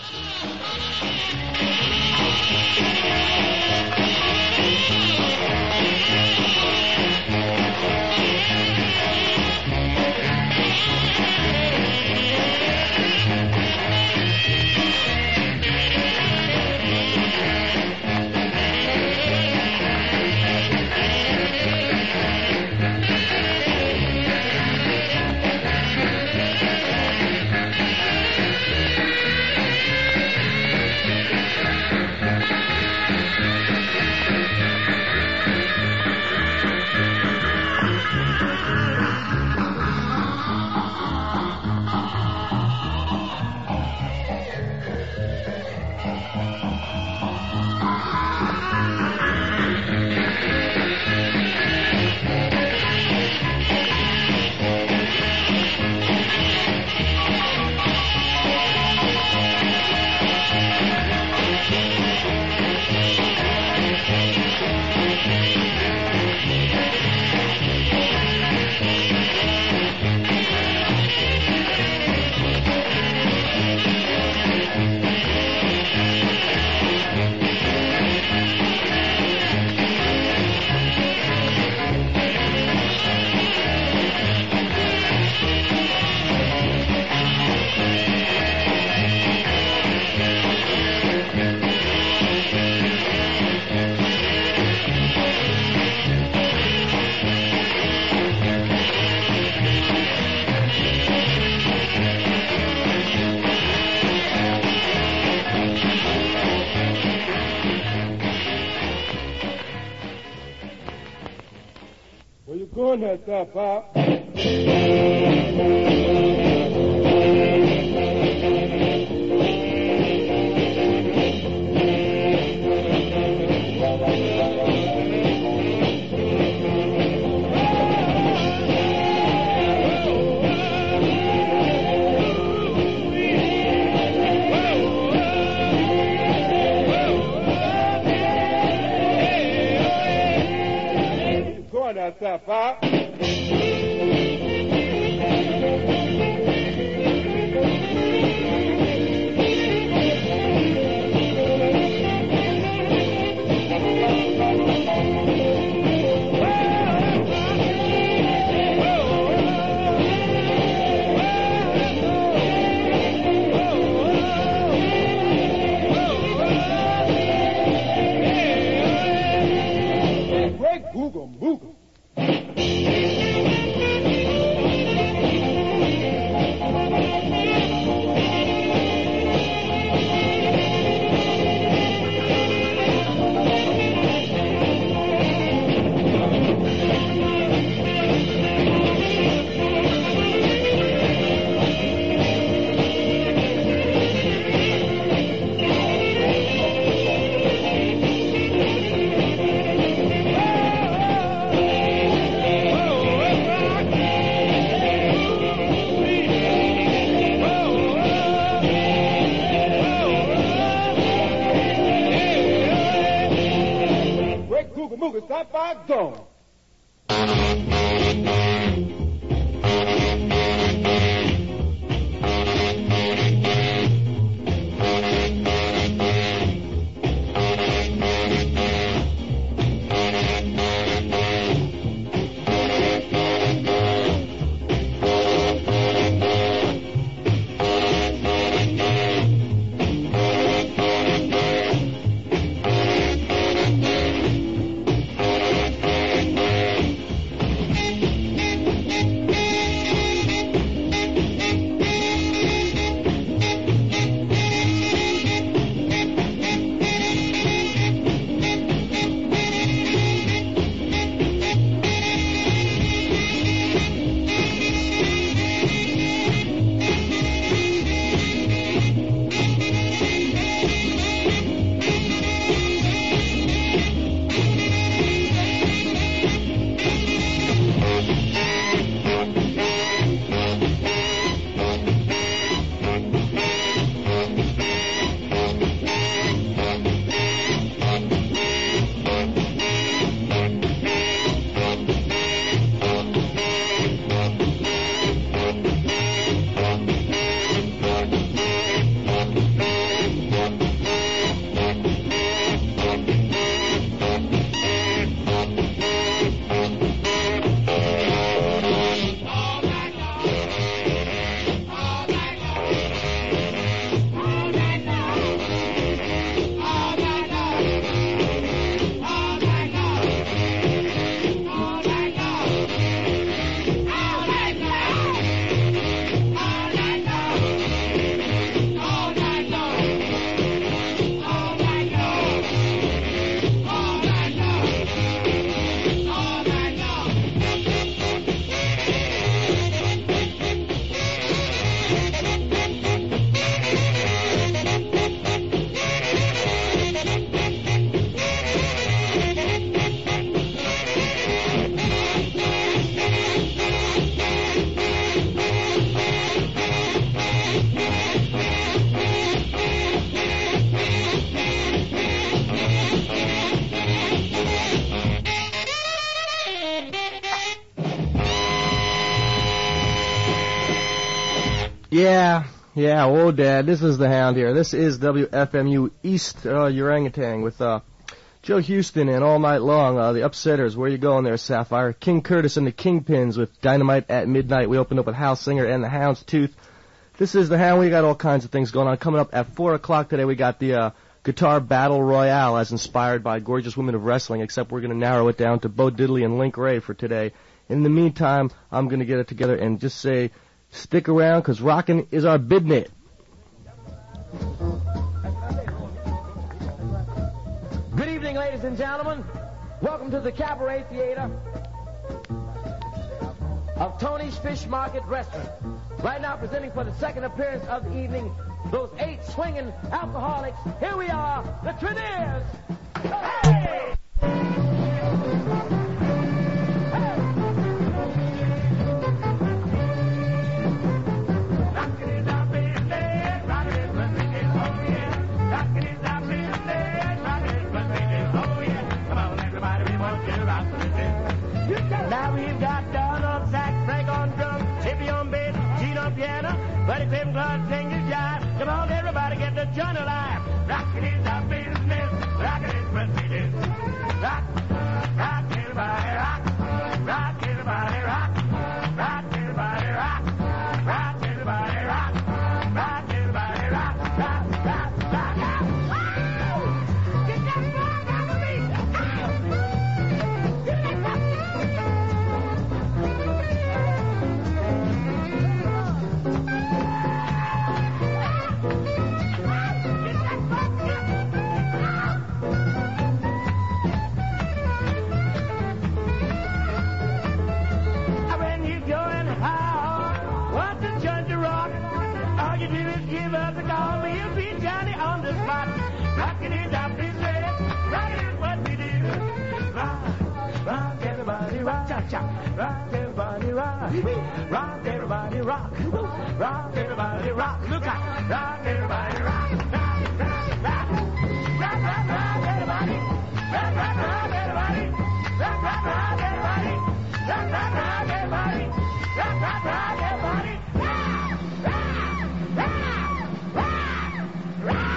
Gonna suffer. Suffer. Great Google Moogle. Stop by gone. Yeah, whoa, Dad, this is the Hound here. This is WFMU East Orangutan with Joe Houston and All Night Long, the Upsetters. Where you going there, Sapphire? King Curtis and the Kingpins with Dynamite at Midnight. We opened up with Hal Singer and the Hound's Tooth. This is the Hound. We got all kinds of things going on. Coming up at 4 o'clock today, we got the Guitar Battle Royale as inspired by Gorgeous Women of Wrestling, except we're going to narrow it down to Bo Diddley and Link Ray for today. In the meantime, I'm going to get it together and just say, stick around, because rockin' is our bidnet. Good evening, ladies and gentlemen. Welcome to the Cabaret Theater of Tony's Fish Market Restaurant. Right now, presenting for the second appearance of the evening, those 8 swinging alcoholics. Here we are, the Treniers. Hey! Now we've got Donald Sack, Frank on drum, Chippy on bass, Gene on piano, Buddy Tim Clark singing jive. Come on, everybody, get the joint alive. Rockin' is our business, rockin' is what we do. Rock, rock, everybody, rock, rock, everybody, rock, rock, everybody, rock, rock, everybody, rock, rock, everybody, rock, rock, rock, rock, rock. Wow! Get that flag out of me! Give me that when you're going hard, want to join the rock, all you do is give us a call. We'll be Johnny on the spot. Rockin' is our business, rockin' is what we do. Rock, rock, everybody rock, cha-cha. Rock, everybody rock. Rock, everybody rock. Rock, everybody rock. Look out. Rock, everybody rock. Rock, rock, rock. Rock, rock, rock, everybody. Rock, rock, rock, everybody. Rock, rock, rock, everybody. Rock, rock, rock, everybody. Rock, rock, rock, everybody. Rock, rock, rock, rock, rock.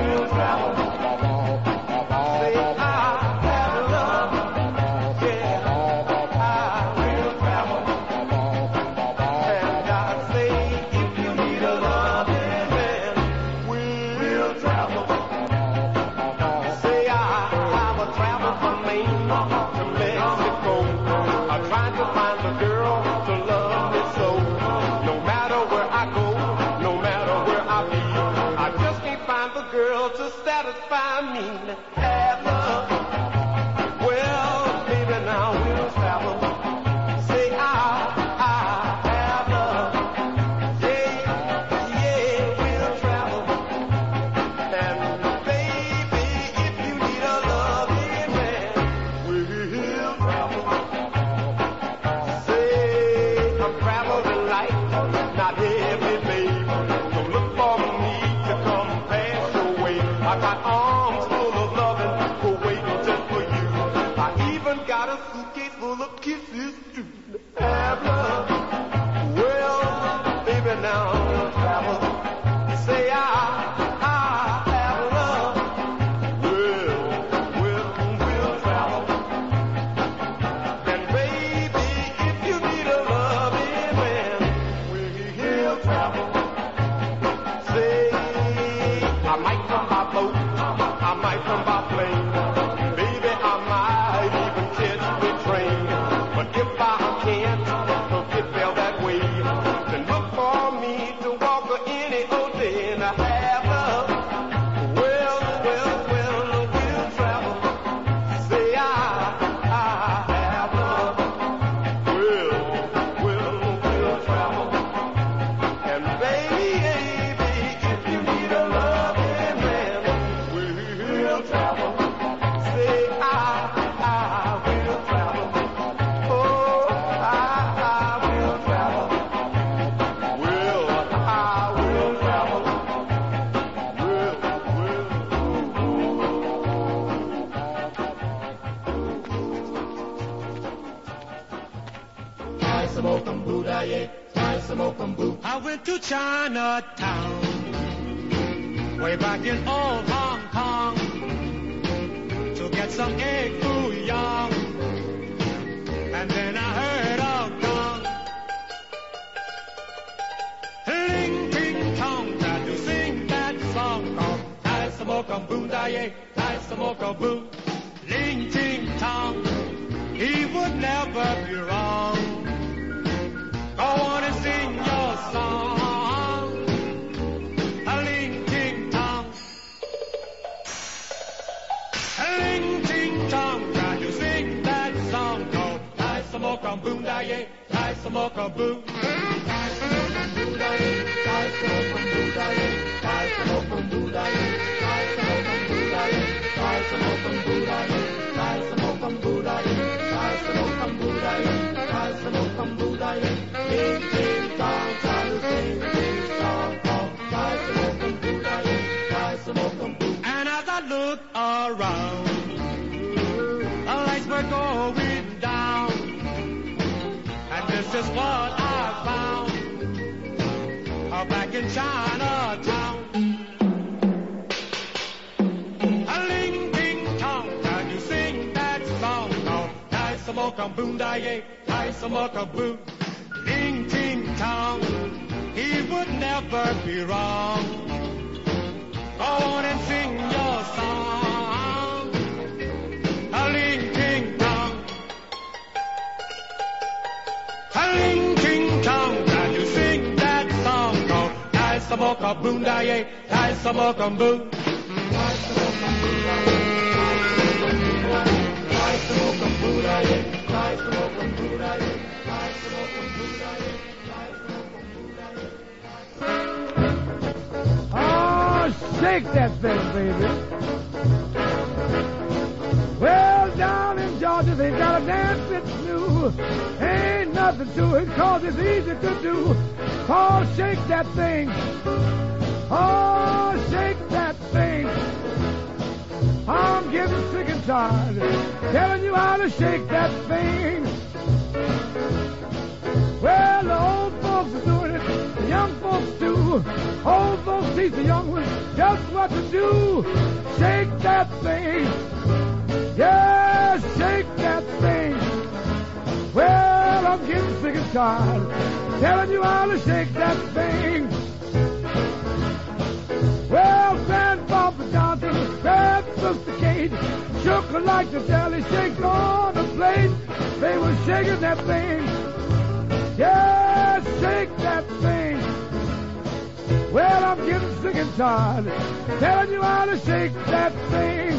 Yeah. a girl to love me so. No matter where I go, no matter where I be, I just can't find the girl to satisfy me. Have love. Well, baby, now we'll travel. Say I have love. Yeah, we'll travel. And baby, if you need a loving man, we'll travel. Say I'm traveling light, not heavy, baby. Don't look for me to come pass your way. I got arms full of loving for waiting just for you. I even got a suitcase full of kisses to have love. Well, baby, now we'll travel. Say I have love. We'll travel. And baby, if you need a loving man, we'll travel. Say I might come by boat, I might come by plane. Baby, I might even catch the train. But if I can't get there that way, then look for me to walk any old day and I have love. Well, we'll travel. Say I have love. We'll travel. And baby, if you need a loving man, we'll travel. Say I will travel. Oh, I will travel. I will travel. I went to Chinatown, way back in old Hong Kong, to get some egg foo young. And then I heard a gong. Ling ting tong, tried to sing that song called Tai Samoka Boom Daye, Tai Samoka Boom. Ling ting tong, he would never be wrong. Go on and sing your song. A ling ting tong. A ling ting tong. Try to sing that song called Tai Samoka Boom Daye, Tai Samoka Boom. Tai Samoka Boom Daye, Tai Samoka Boom Daye, Tai Samoka Boom Daye, Tai Samoka Boom Daye, Tai Samoka Boom Daye, Tai Samoka Boom Daye, Tai Samoka Boom Daye, Tai Samoka Boom Daye. Ling ting tong, try to sing this song called Tai Samoka Boom Daye, Tai Samoka Boom. And as I look around, the lights were going down, and this is what I found back in Chinatown. A ling ting tong, can you sing that song called Tai Samoka Boom Daye, Tai Samoka Boom. Ling ting tong, he would never be wrong. Go on and sing your song. A ling ting tong. A ling ting tong, can you sing that song called Tai Samoka Boom Daye, Tai Samoka Boom. Tai Samoka Boom Daye, Tai Samoka Boom Daye, Tai Samoka Boom Daye, Tai Samoka Boom Daye, Tai Samoka Boom Daye. Oh, shake that thing, baby. Well, down in Georgia, they got a dance that's new. Ain't nothing to it, 'cause it's easy to do. Oh, shake that thing. Oh, shake that thing. I'm getting sick and tired, telling you how to shake that thing. Well, the old folks are doing it, the young folks too. Old folks teach the young ones just what to do. Shake that thing. Yeah, shake that thing. Well, I'm getting sick and tired, telling you how to shake that thing. Well, Grandpapa Johnson, Grand Sister Kate, shook her like the jelly shakes on the plate. They were shaking that thing. sick and tired, telling you how to shake that thing.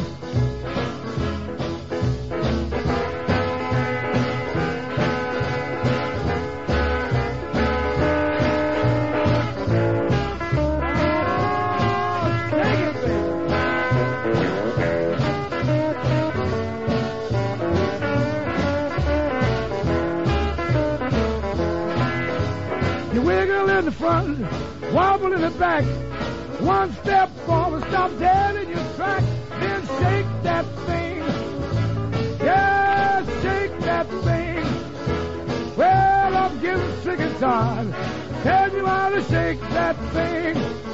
Wiggle in the front, wobble in the back. One step forward, stop dead in your track. Then shake that thing. Yeah, shake that thing. Well, I'm getting sick and tired. Tell you how to shake that thing.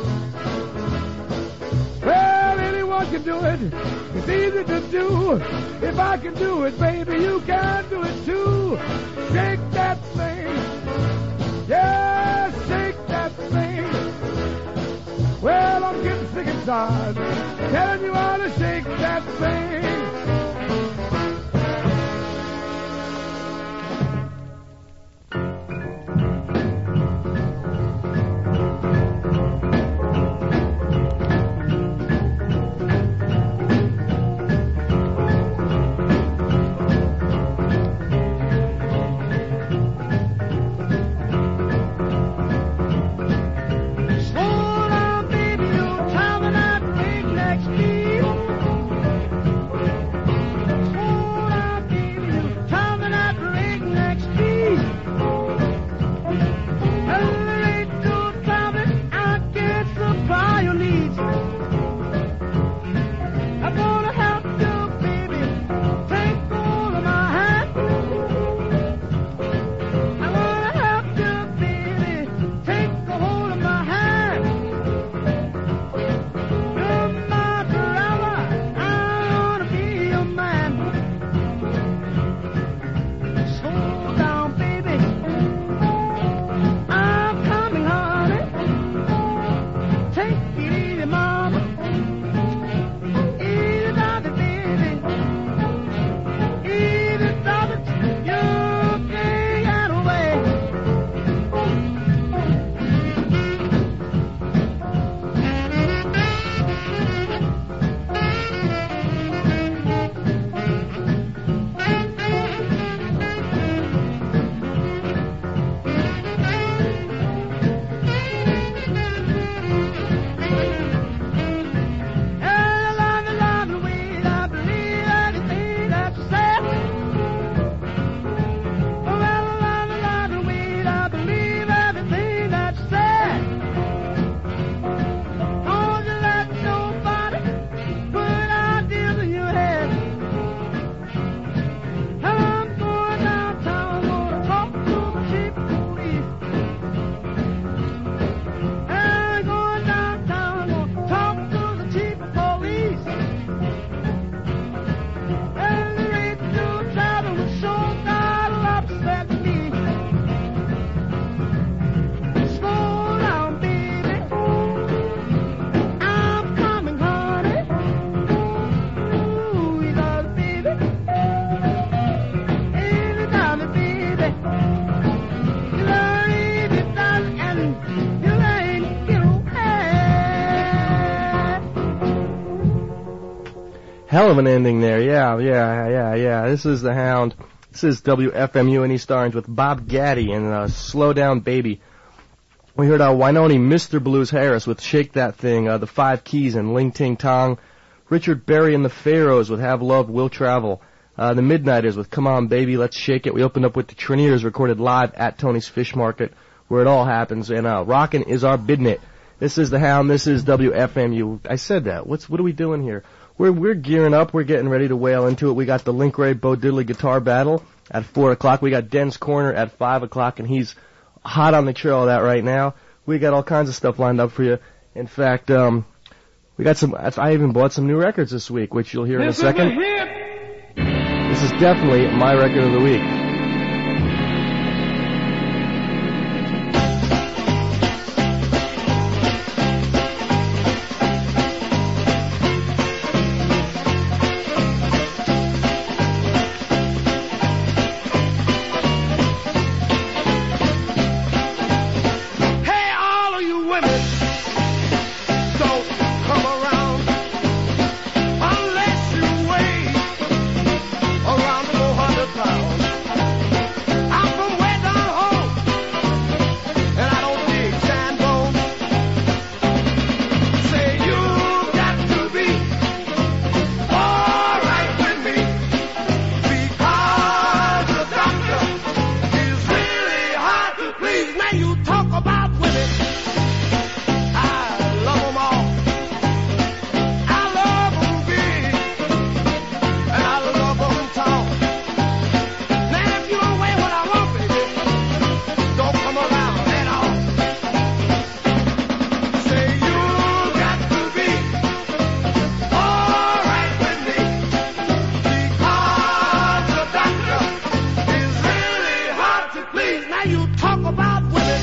Well, anyone can do it. It's easy to do. If I can do it, baby, you can do it too. Shake that thing. Yeah, shake that thing. Well, I'm getting sick and tired, telling you how to shake that thing. Hell of an ending there. Yeah. This is the Hound. This is WFMU in East Orange with Bob Gaddy and Slow Down Baby. We heard Wynoni Mr. Blues Harris with Shake That Thing, the Five Keys and Ling Ting Tong. Richard Berry and the Pharaohs with Have Love, Will Travel. The Midnighters with Come On Baby, Let's Shake It. We opened up with the Treniers recorded live at Tony's Fish Market where it all happens. And rockin' is our bidnit. This is the Hound. This is WFMU. I said that. What are we doing here? We're gearing up. We're getting ready to whale into it. We got the Link Ray Bo Diddley guitar battle at 4 o'clock. We got Den's Corner at 5 o'clock, and he's hot on the trail of that right now. We got all kinds of stuff lined up for you. In fact, we got some. I even bought some new records this week, which you'll hear in a second. This is definitely my record of the week. please. Now you talk about women. I love them all. I love them big. And I love them tall. Now if you don't weigh what I want, baby, don't come around at all. Say you got to be all right with me. Because the doctor is really hard to please. Now you talk about women.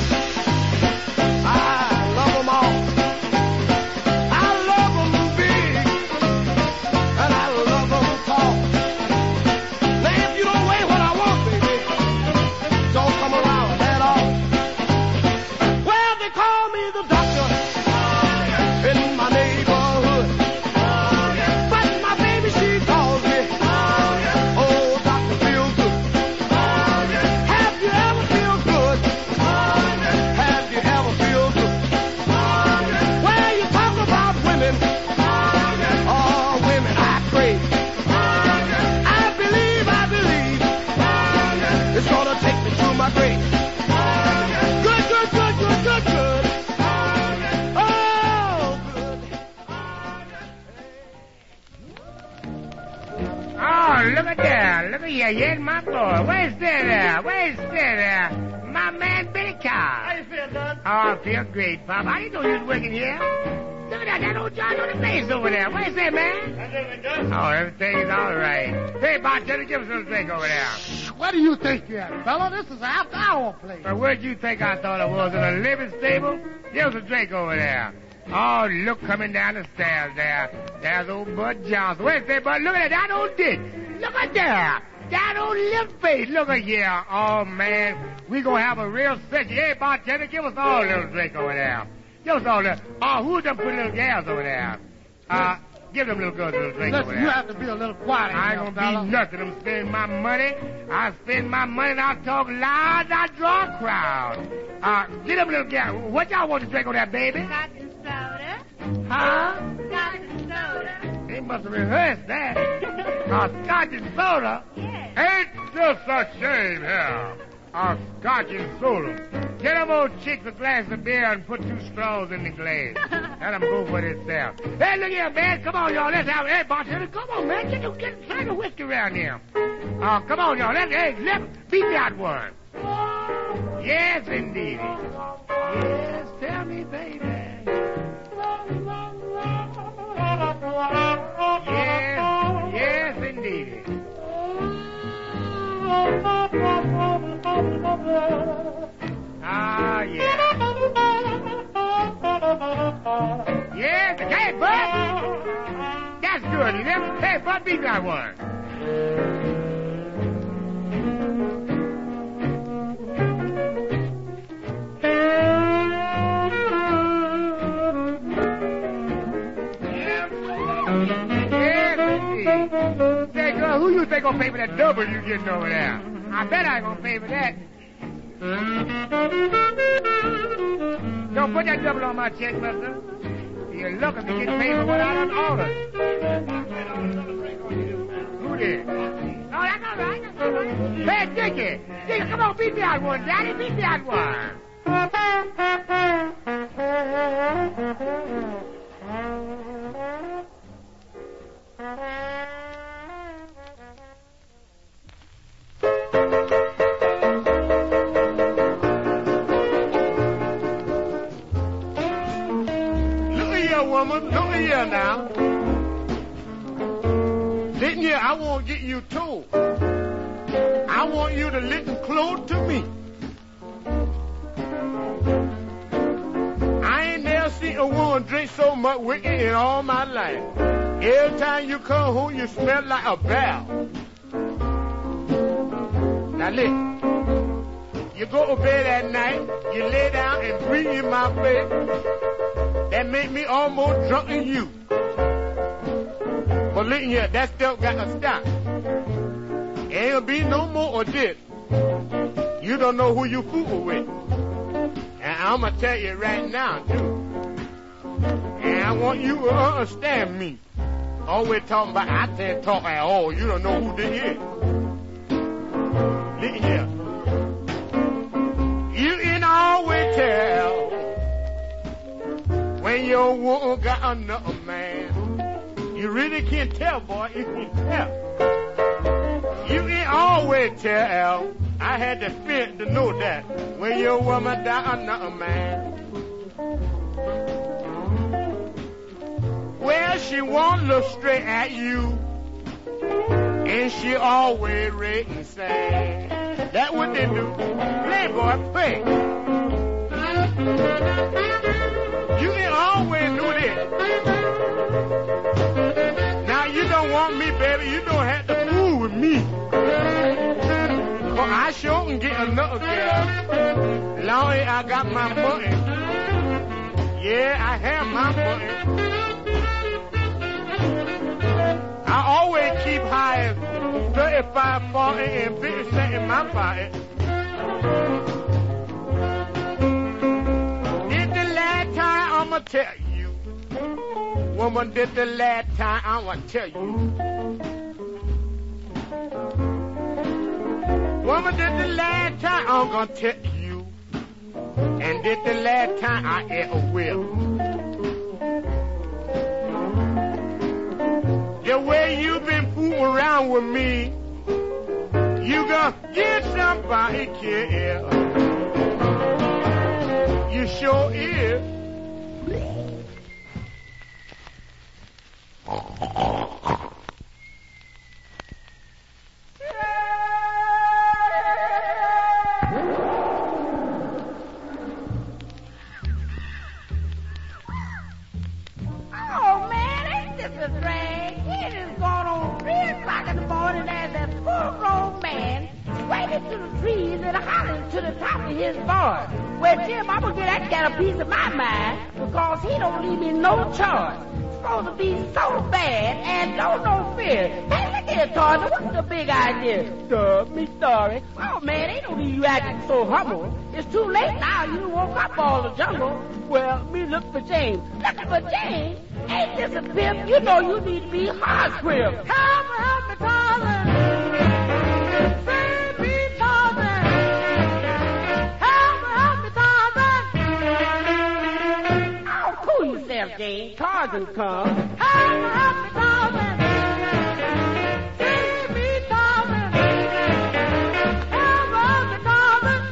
I love them all. I love them big. And I love them tall. Now if you don't weigh what I want, baby, don't come around at all. Well, they call me the doctor in my neighborhood. But my baby, she calls me, oh, Dr. Feel Good. Have you ever feel good? Have you ever feel good? Well, you talk about women. Oh, women, I pray. I believe it's gonna take me to my grave. Good, good, good, good, good, good. Oh, good. Oh, look at there. Look at here. Here's my boy. Where's there? Where's there? My man, Billy Cow. How you feel, Doug? Oh, I feel great, Pop. I didn't know you was working here. Look at that old John on the base over there. Where's that, man? How's everything, Doug? Oh, everything's all right. Hey, bartender, give us a little drink over there. What do you think you are, fella? This is an after-hour place. Well, where'd you think I thought it was? In a living stable? Give us a drink over there. Oh, look, coming down the stairs there. There's old Bud Johnson. Where's that, Bud? Look at that old dick. Look at there. That old lip face. Look at here. Oh, man. We gonna have a real session. Hey, bartender, give us all a little drink over there. Give us all a little. Oh, who's them pretty little gals over there? Give them little girls a little drink over Listen, there. you have to be a little quiet. I ain't gonna be nothing. I'm spending my money. I spend my money and I talk loud and I draw a crowd. Get them little gal. What y'all want to drink on that, baby? Scotch and soda. Huh? Scotch and soda. They must have rehearsed that. Scotch and soda? Yes. Ain't just a shame here. Scotch and soda. Get them old chicks a glass of beer and put 2 straws in the glass. Let them go for themselves. Hey, look here, man. Come on, y'all. Let's have it. Hey, bartender, come on, man. Get a flag of whiskey around here. Come on, y'all. Let's beat that one. Yes, indeed. Yes, tell me, baby. Yes, indeed. Yeah. Yes, hey, Bud. That's good. Hey, Bud, beat that one. Say, girl, who you think gonna pay for that double you getting over there? I bet I ain't gonna pay for that. Don't put that double on my check, mister. You're lucky to get paid for what I done ordered. Who did? Oh, that's all right. That's all right. Hey, Dickie. Dickie, come on, beat me out one, Daddy. Beat me out one. Woman, look here now. Listen here, I won't get you told. I want you to listen close to me. I ain't never seen a woman drink so much whiskey in all my life. Every time you come home, you smell like a barrel. Now listen. You go to bed at night, you lay down and breathe in my face. That make me almost drunk in you. But listen here, that stuff got to stop. Ain't gonna be no more of this. You don't know who you fooling with. And I'm gonna tell you right now, too. And I want you to understand me. Always talking about I can't talk at all. You don't know who this is. Listen here. You in all when your woman got another man. You really can't tell, boy. You can't tell. You can always tell. I had the fear to know that when your woman got another man. Well, she won't look straight at you, and she always rate and say. That's what they do. Play, boy, play. You can always do this. Now, you don't want me, baby. You don't have to fool with me. But I sure can get another girl. Long as I got my money. Yeah, I have my money. I always keep high as 35, 40, and 50 cents in my pocket. This the last time I'ma tell you. Woman, this the last time I'ma tell you. Woman, this the last time I'm gonna tell you. And this the last time I ever will. The way you been fooling around with me, you gonna get somebody killed. You sure is. Oh, man, ain't this a drag? It is going on 3 o'clock in the morning as that full-grown man swaying to the trees and hollering to the top of his voice. Well, Jim, I'm going to get that cat a piece of my mind because he don't leave me no choice. Supposed to be so bad and don't no fear. Hey, look here, Tarzan, what's the big idea? Me sorry. Oh, man, ain't no need you acting so humble. It's too late now. You woke up all the jungle. Well, me look for James. Looking for James? Ain't this a pimp? You know you need to be hard-script. Help me, Tarzan. Save me, Tarzan. Help me, Tarzan. Oh, cool yourself, James. Tarzan come. Help me, Tarzan. Save me, Tarzan. Help me, Tarzan.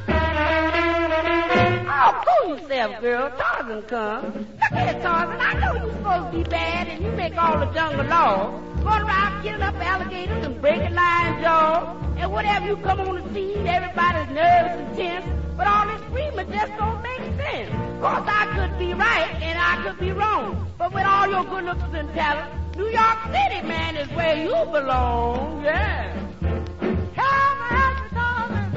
Oh, cool yourself, girl. Tarzan come. Look here, Tarzan. I know you're supposed to be bad and you make all the jungle laws. Going around killing up alligators and breaking lion jaws. And whatever you come on the scene, everybody's nervous and tense. But all this screaming just don't make sense. Of course, I could be right and I could be wrong. But with all your good looks and talent, New York City, man, is where you belong. Yeah. Help me, Tarzan.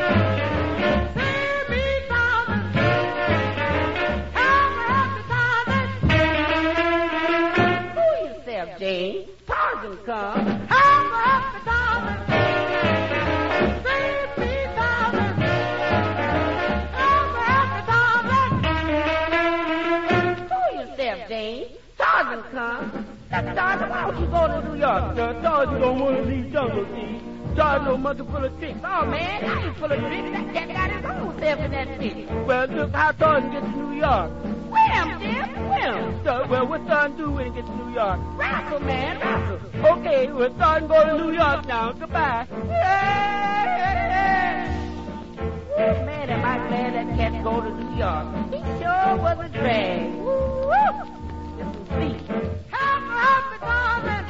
Save me, Tarzan. Help me, Tarzan. Fool yourself, James. Tarzan come. Help me, Tarzan. Save me, Tarzan. Help me, Tarzan. Fool yourself, James. Tarzan come. Now, Tarzan, why don't you go to New York? Tarzan don't want to leave jungle, see? Tarzan no mother full of tricks. Oh, man, I ain't full of tricks. That cat got his own self in that trick. Well, look how Tarzan gets to New York. Swim, Jim, swim. Well, what Tarzan do when he gets to New York? Wrestle, man, wrestle. Okay, well, Tarzan go to New York now. Goodbye. Oh, man, am I glad that cat go to New York. He sure was a drag. Woo-woo. Just see. Help me, Tarzan.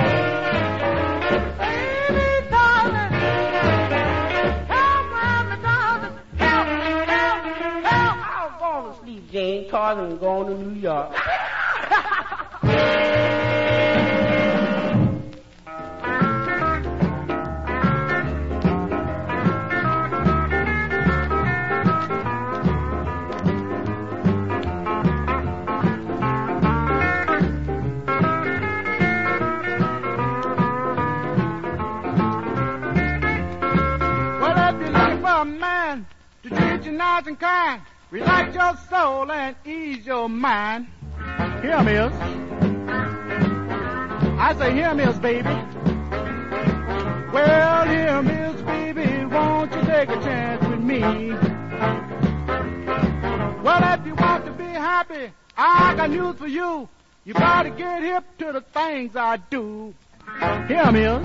Save me, Tarzan. Help me, Tarzan. Help. I'm going to sleep, Jane. Tarzan going to New York. Nice and kind, relax your soul and ease your mind. Here, Mills. I say, here, Mills, baby. Well, here, Mills, baby, take a chance with me. Well, if you want to be high happy, I got news for you. You gotta get hip to the things I do. Hear 'em is.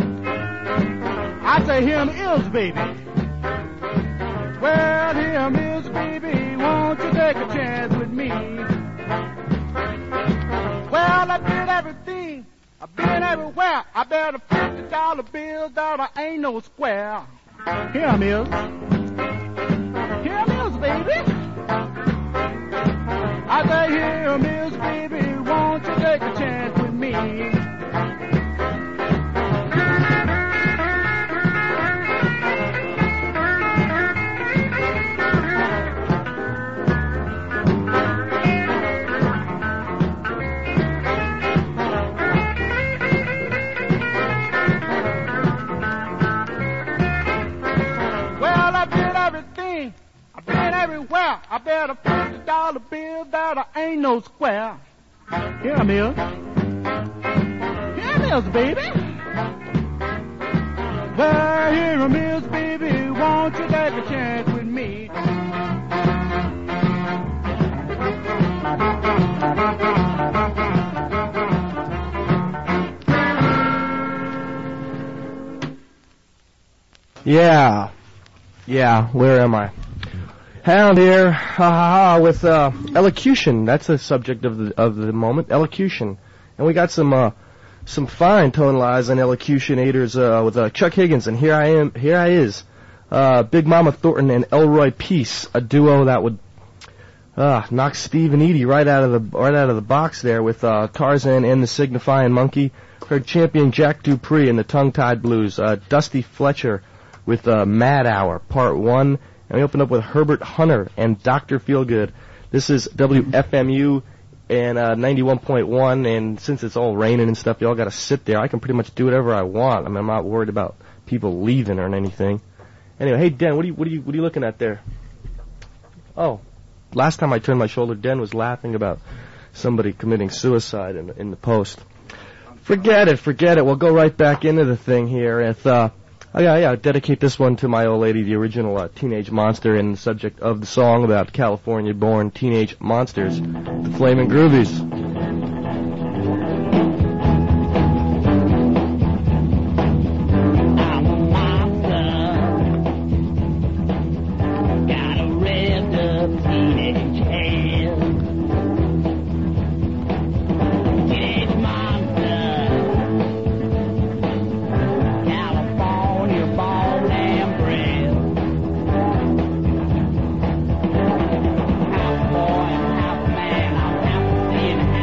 I say hear 'em is, baby. Well, hear 'em is, baby. Won't you take a chance with me? Well, I did everything. I've been everywhere. I bet a $50 bill that I ain't no square. Hear 'em is. Hear 'em is, baby. I say hear 'em is, baby. Won't you take a chance with me? Everywhere, I bet a $50 bill that I ain't no square. Here 'em is. Here 'em is, baby. Well, here 'em is, baby. Won't you take a chance with me? Yeah, where am I? Hound here, with elocution. That's the subject of the moment, elocution. And we got some fine tone lies and elocutionators with Chuck Higgins, and here I is, Big Mama Thornton and Elroy Peace, a duo that would knock Steve and Edie right out of the box there with Tarzan and the Signifying Monkey. Heard champion Jack Dupree and the Tongue Tied Blues, Dusty Fletcher with Mad Hour Part 1. And we opened up with Herbert Hunter and Dr. Feelgood. This is WFMU and 91.1, and since it's all raining and stuff, y'all got to sit there. I can pretty much do whatever I want. I mean, I'm not worried about people leaving or anything. Anyway, hey, Den, what are you looking at there? Oh, last time I turned my shoulder, Den was laughing about somebody committing suicide in the post. Forget it. We'll go right back into the thing here. I dedicate this one to my old lady, the original Teenage Monster, and the subject of the song about California-born teenage monsters, the Flamin' Groovies. Boy, half man, half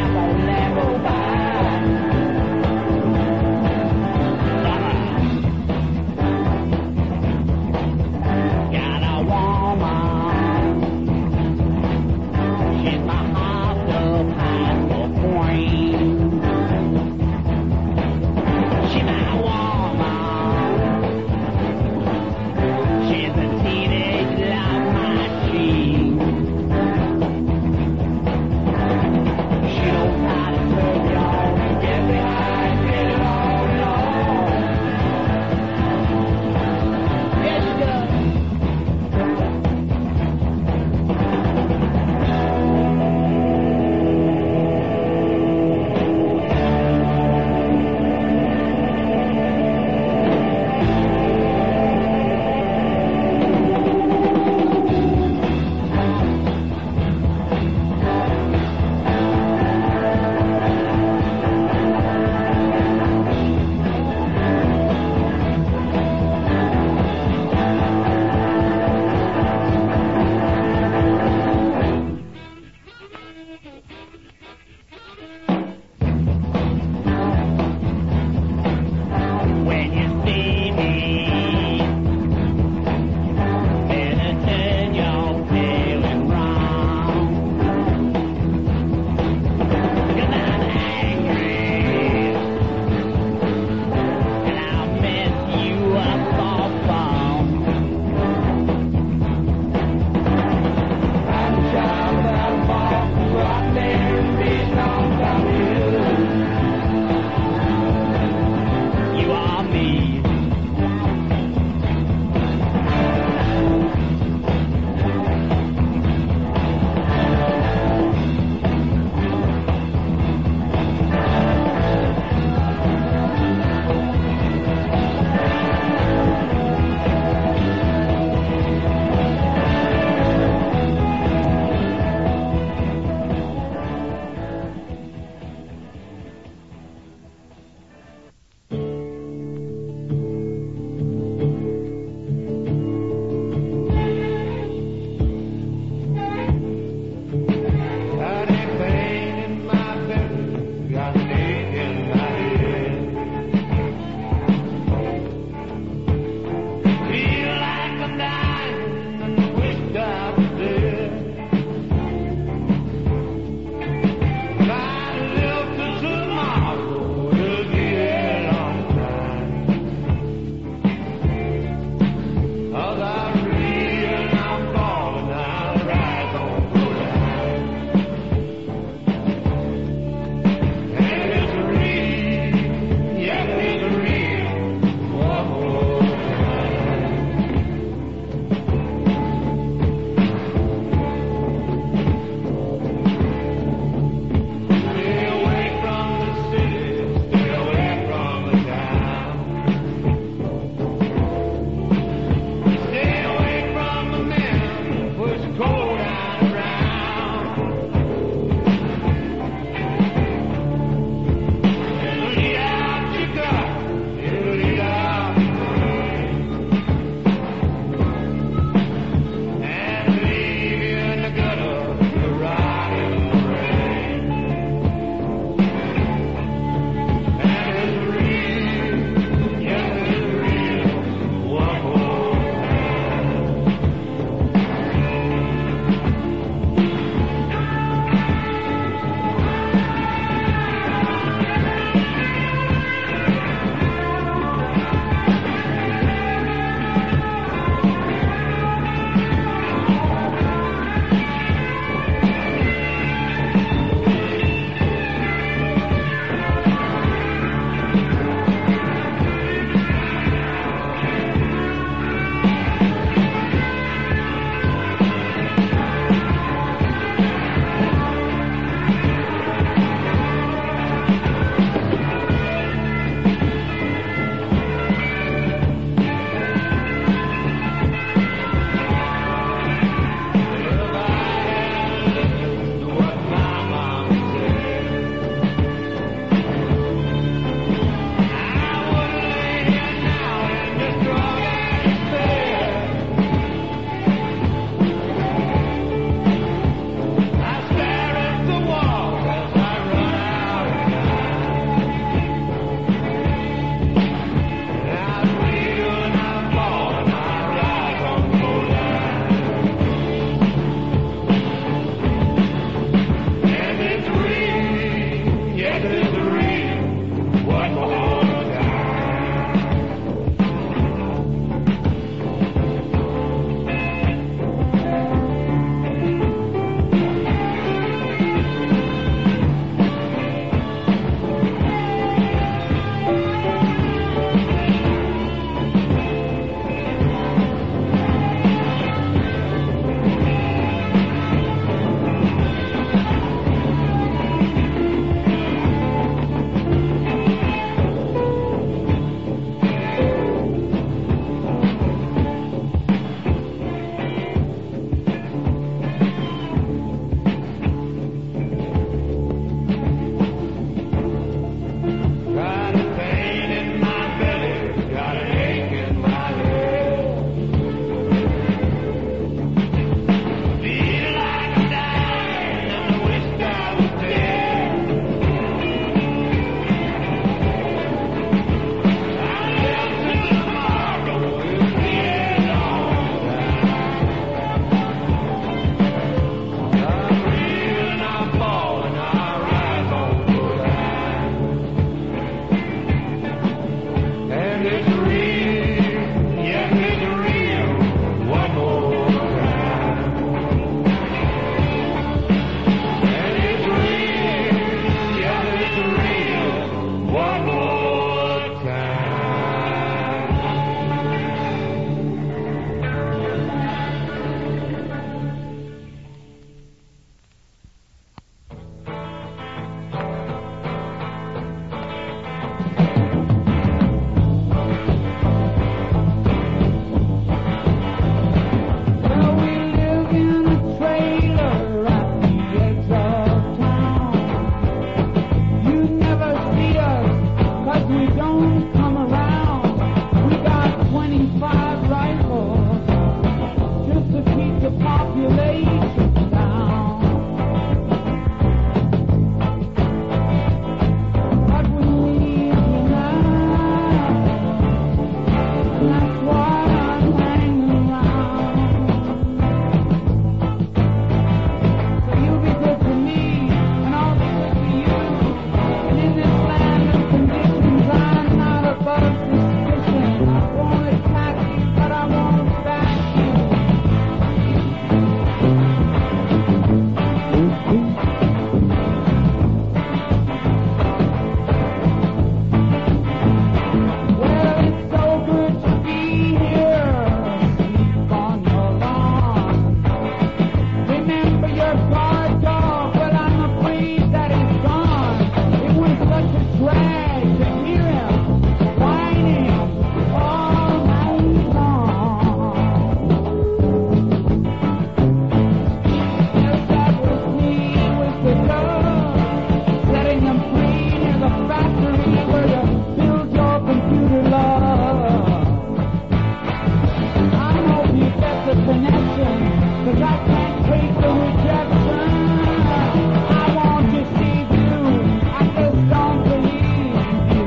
hate the rejection. I want to see you. I just don't believe you.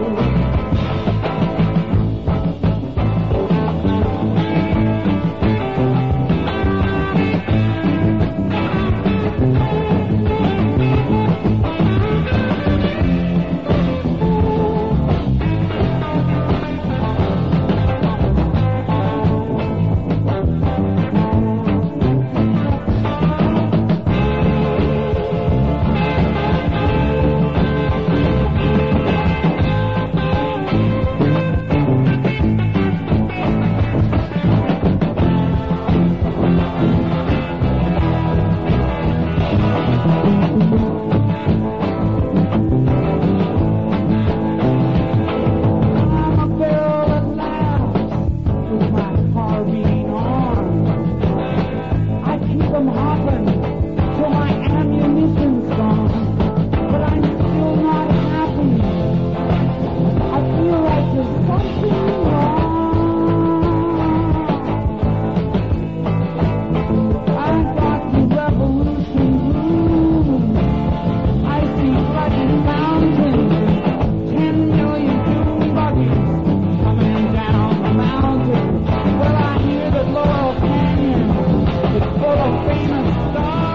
I'm a girl at last with my carbine armed. I keep 'em hopping till my ammunition's gone. But I'm still not happy. I feel like there's something wrong. I got the revolution blues. I see flooded mountains and 10 million doom buggies coming down the mountain. Well, I hear that Laurel Canyon is full of famous stars.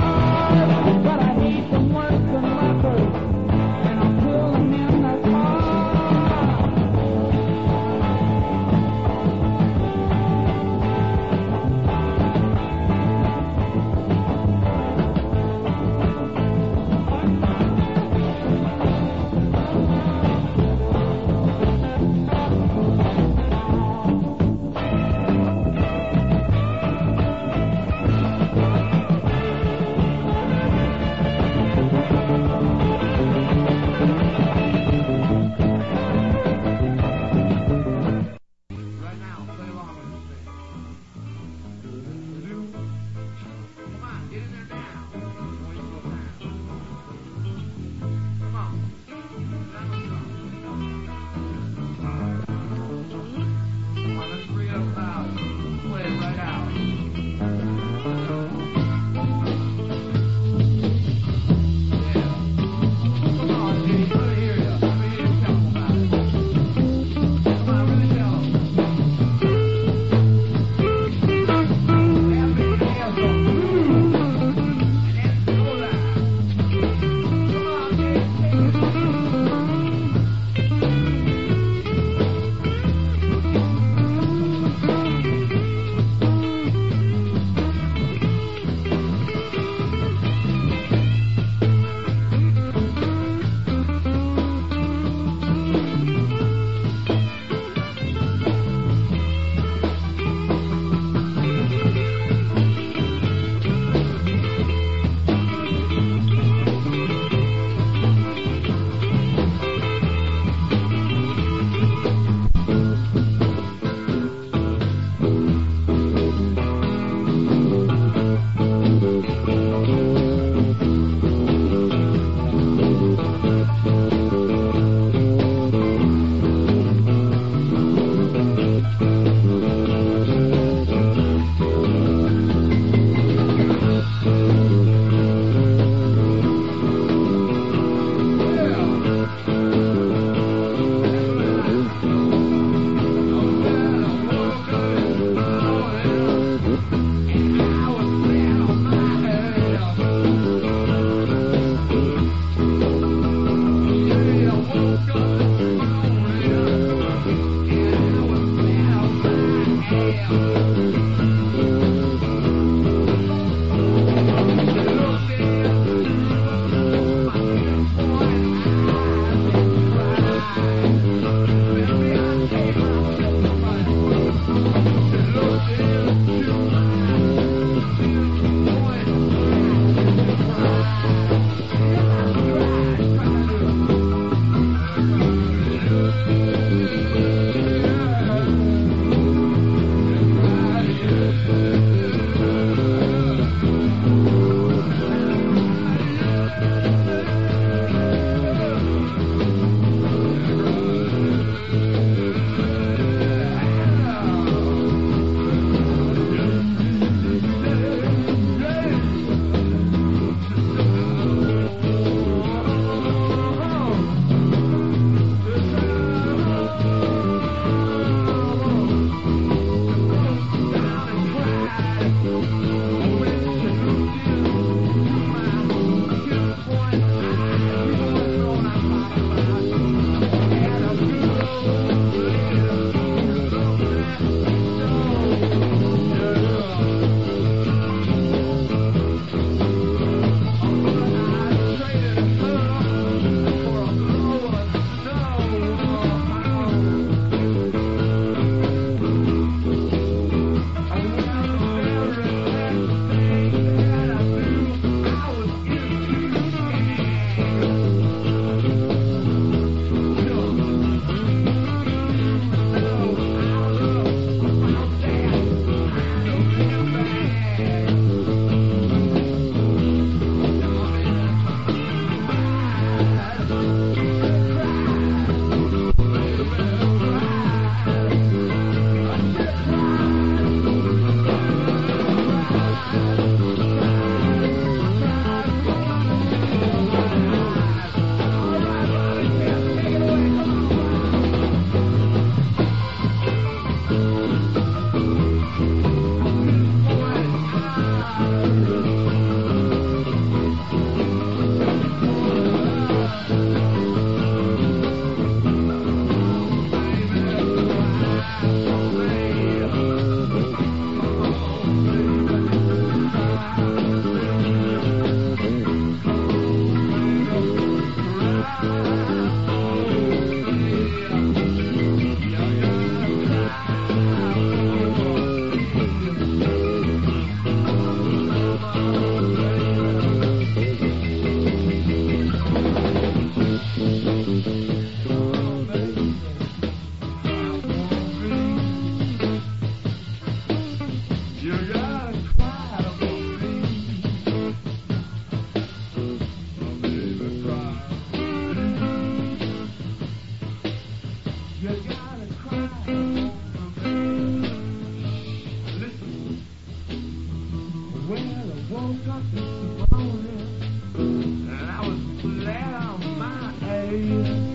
up this morning, and I was flat on my ass.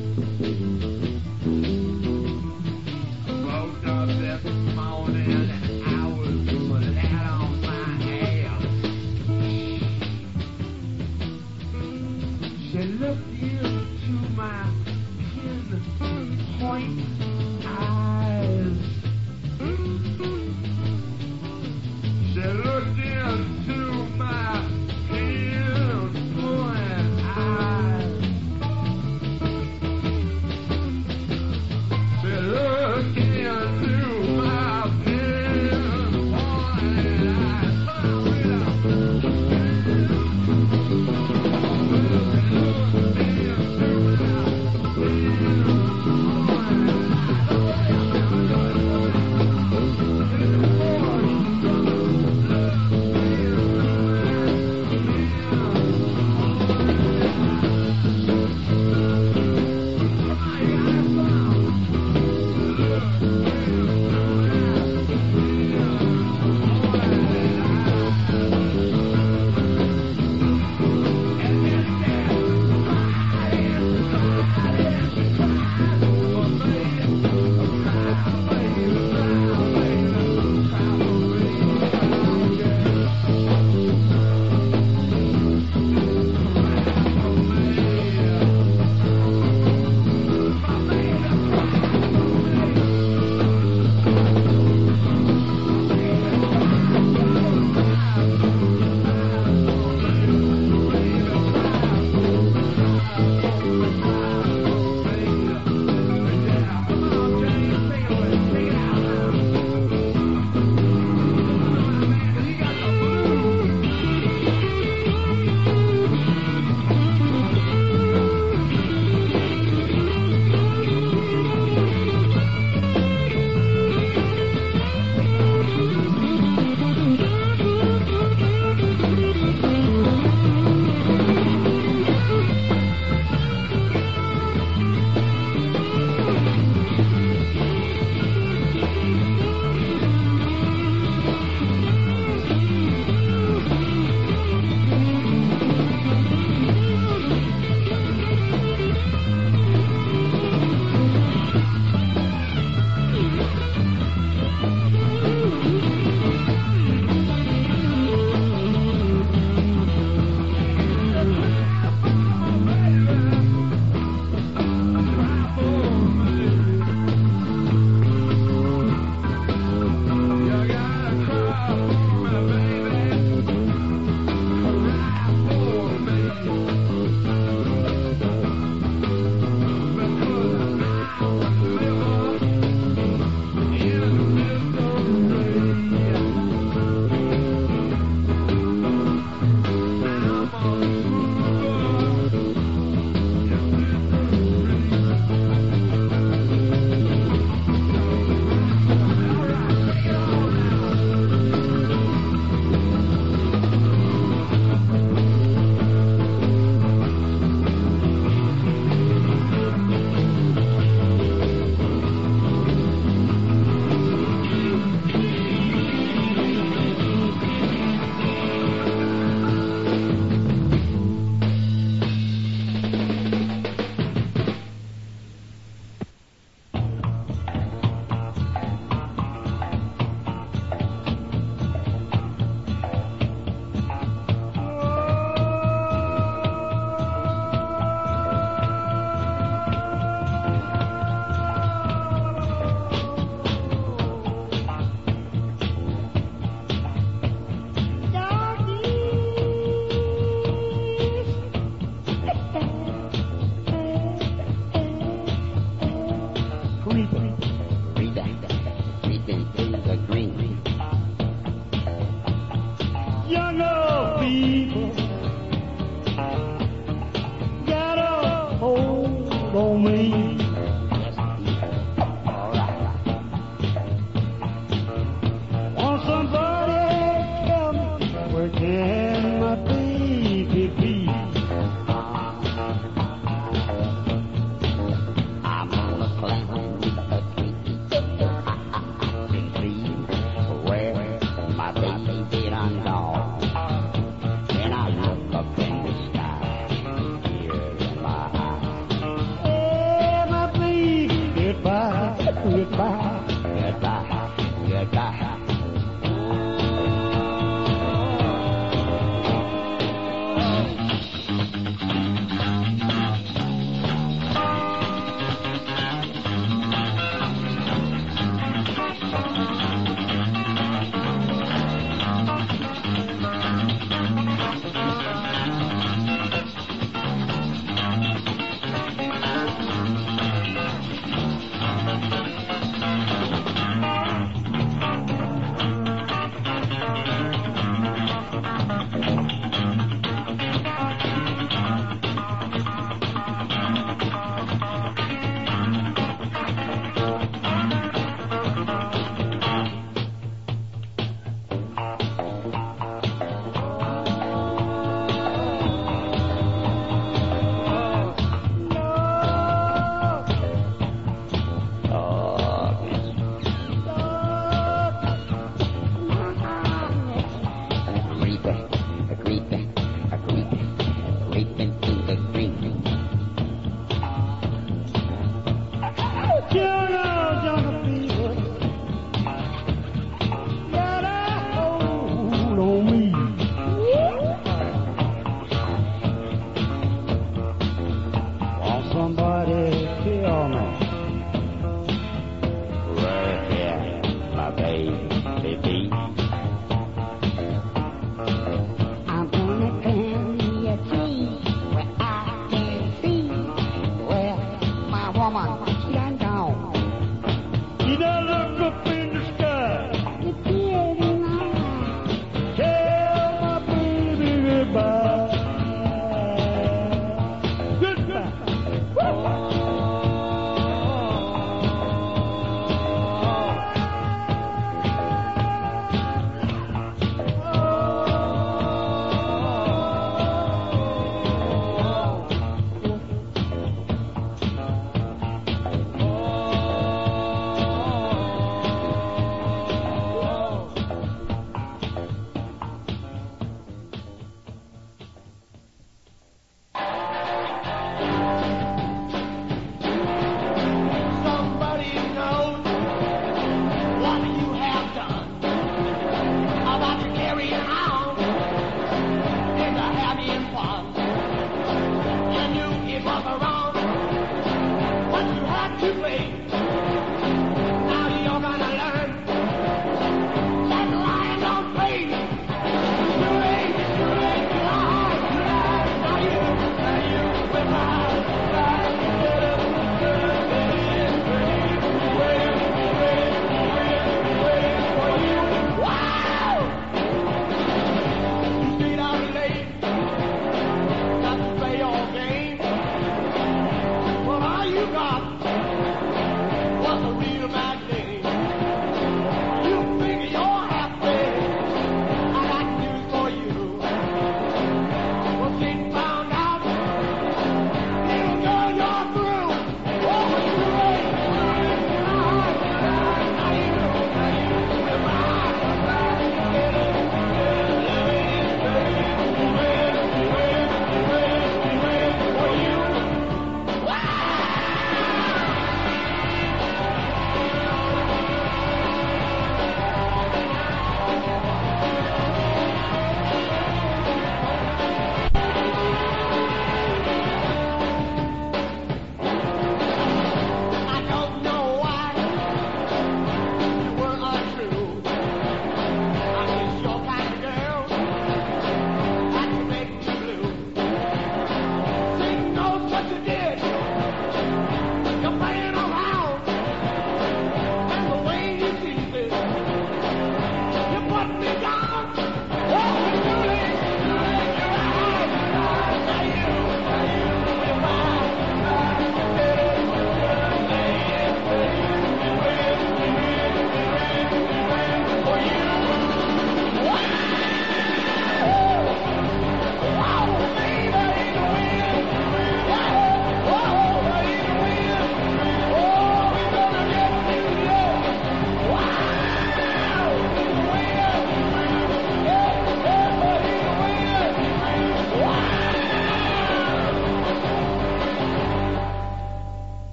I woke up this morning, and I was flat on my ass. She looked into my pinpoint eyes. She looked into my pinpoint eyes.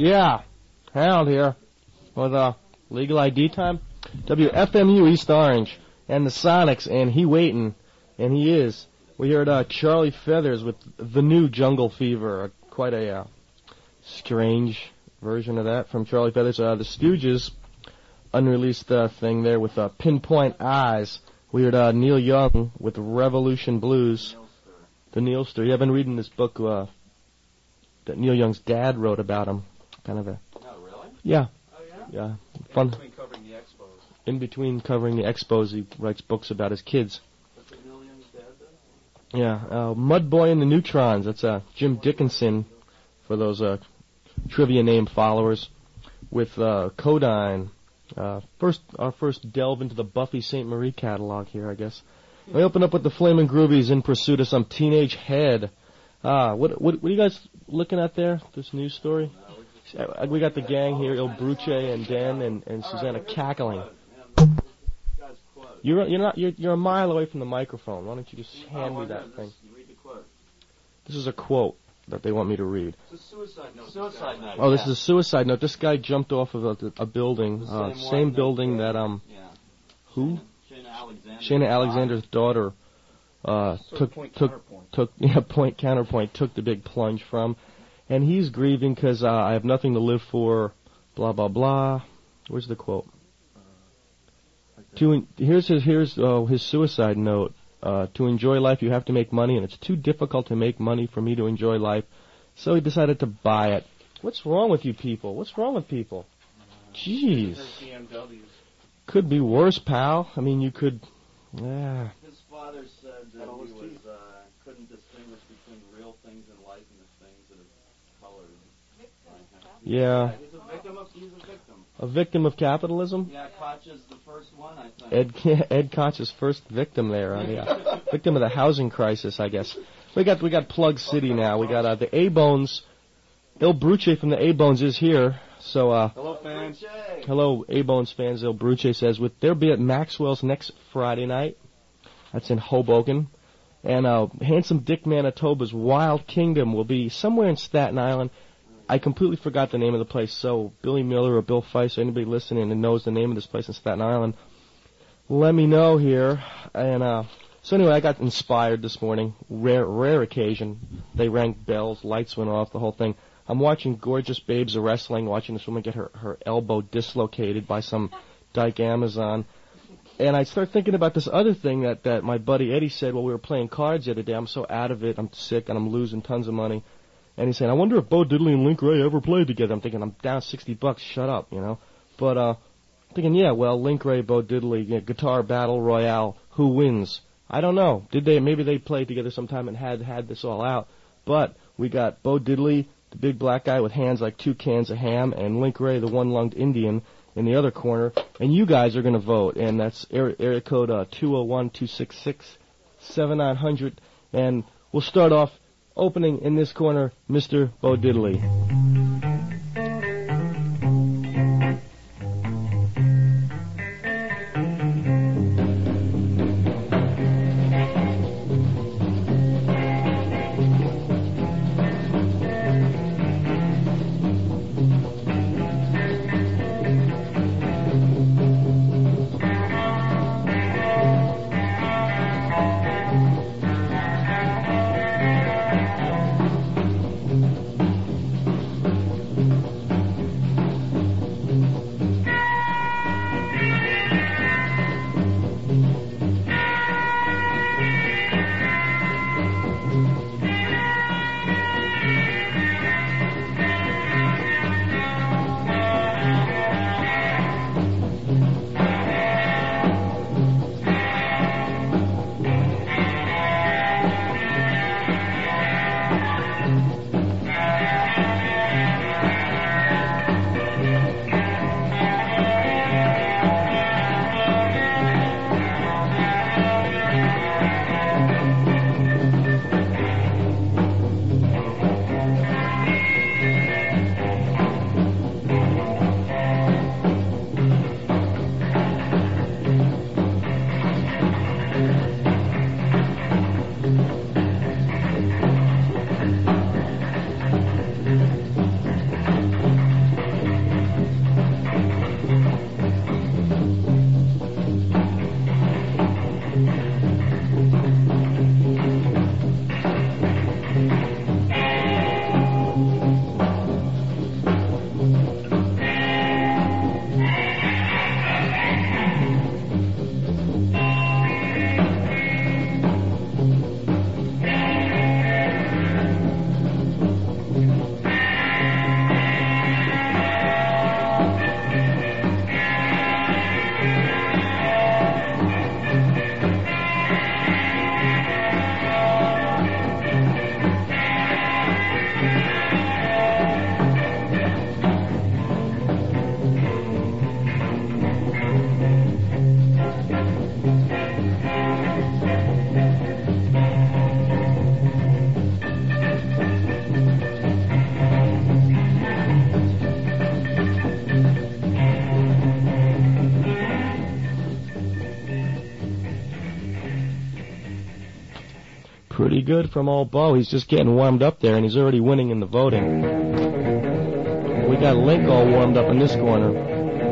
Yeah, Harold here with Legal ID Time. WFMU East Orange and the Sonics, and he waiting, and he is. We heard Charlie Feathers with The New Jungle Fever, quite a strange version of that from Charlie Feathers. The Stooges, unreleased thing there with Pinpoint Eyes. We heard Neil Young with Revolution Blues. The Neilster. Yeah, I've been reading this book that Neil Young's dad wrote about him. Kind of a... Oh, really? Yeah. Oh, yeah? Yeah. Fun. In between covering the Expos. In between covering the Expos, he writes books about his kids. That's what Neil Young's dad does? Yeah. Mudboy and the Neutrons. That's Jim Dickinson for those trivia name followers. With Codine. Our first delve into the Buffy St. Marie catalog here, I guess. We open up with the Flamin' Groovies in pursuit of some teenage head. What are you guys looking at there? This news story? We got the gang here, Il Bruce and Dan and Susanna cackling. You're a mile away from the microphone. Why don't you just hand me that thing? This is a quote that they want me to read. It's a suicide note. Suicide note. Oh, this is a suicide note. This guy jumped off of a building, same building that who? Shayna Alexander's daughter took point counterpoint took the big plunge from, and he's grieving because I have nothing to live for, blah blah blah. Where's the quote? Here's his suicide note. To enjoy life, you have to make money, and it's too difficult to make money for me to enjoy life. So he decided to buy it. What's wrong with you people? What's wrong with people? Jeez. Could be worse, pal. I mean, you could. Yeah. His father said that he couldn't distinguish between real things in life and the things that are colored. Yeah. He's a victim. A victim of capitalism? Yeah, Koch is the first one, I think. Ed Koch is first victim there. Victim of the housing crisis, I guess. We got Plug City now. We got the A-Bones. Il Bruce from the A-Bones is here. So, hello, fans. Hello, A-Bones fans. Il Bruce says, they'll be at Maxwell's next Friday night. That's in Hoboken. And Handsome Dick Manitoba's Wild Kingdom will be somewhere in Staten Island. I completely forgot the name of the place, so Billy Miller or Bill Feist, or anybody listening and knows the name of this place in Staten Island, let me know here. And so anyway, I got inspired this morning. Rare occasion. They rang bells, lights went off, the whole thing. I'm watching Gorgeous Babes of Wrestling, watching this woman get her elbow dislocated by some dyke Amazon. And I start thinking about this other thing that my buddy Eddie said while we were playing cards the other day. I'm so out of it, I'm sick, and I'm losing tons of money. And he's saying, I wonder if Bo Diddley and Link Ray ever played together. I'm thinking, I'm down $60, shut up, you know. But I'm thinking, yeah, well, Link Ray, Bo Diddley, guitar battle royale, who wins? I don't know. Maybe they played together sometime and had this all out. But we got Bo Diddley, the big black guy with hands like 2 cans of ham, and Link Ray, the one-lunged Indian, in the other corner. And you guys are going to vote. And that's area code 201-266-7900. And we'll start off opening in this corner, Mr. Bo Diddley. Pretty good from old Bo. He's just getting warmed up there, and he's already winning in the voting. We got Link all warmed up in this corner.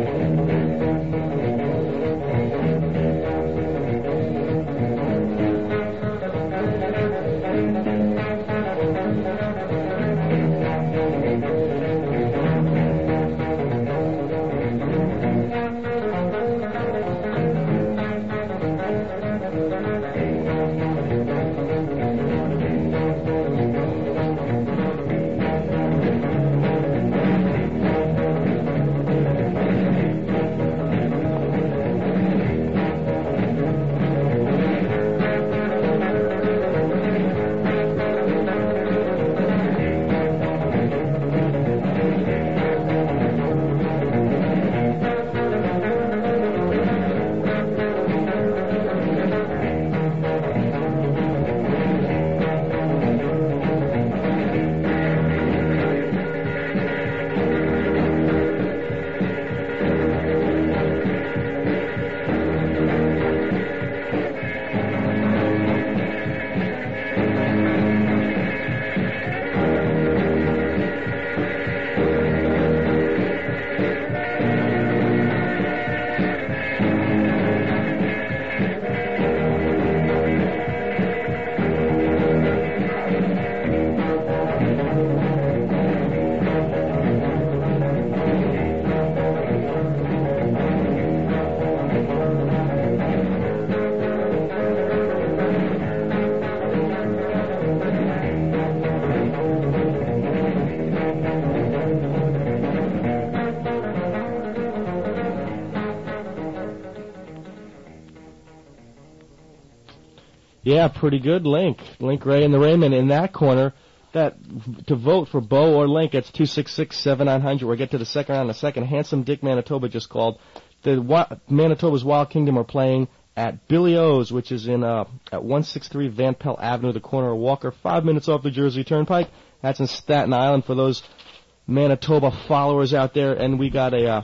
Yeah, pretty good, Link. Link Ray and the Rayman in that corner. That to vote for Bo or Link, it's 266-7900. We'll get to the second round in a second. Handsome Dick Manitoba just called. The Manitoba's Wild Kingdom are playing at Billy O's, which is in at 163 Van Pelt Avenue, the corner of Walker, 5 minutes off the Jersey Turnpike. That's in Staten Island for those Manitoba followers out there. And we got a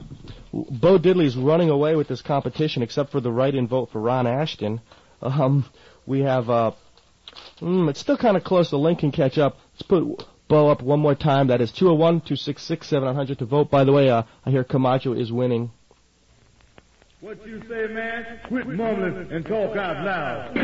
Bo Diddley's running away with this competition, except for the write-in vote for Ron Ashton. We have it's still kind of close. The Link can catch up. Let's put Bo up one more time. That is 201-266-7900 to vote. By the way, I hear Camacho is winning. What you say, man? Quit mumbling and talk out loud.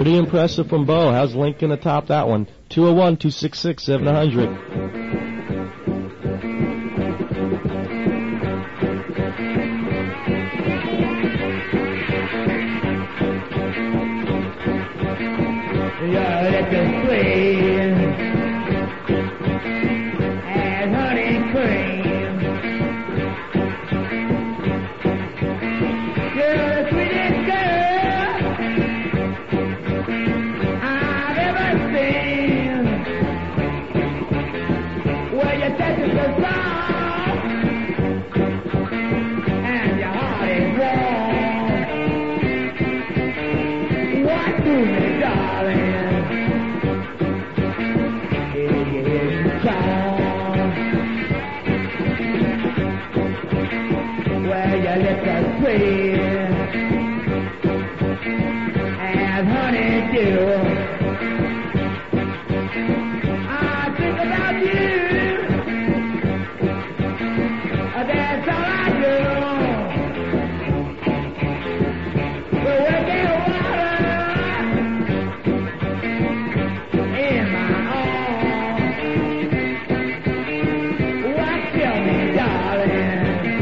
Pretty impressive from Bo. How's Lincoln atop that one? 201-266-700. Yeah, let the sweet and honey cream. You're the sweetest girl I've ever seen. Well, your touch is so soft and your heart is warm. What do me, darling? Well, your lips are sweet as honeydew. I think about you. That's all I do. We're working water in my arms. What tell me, darling?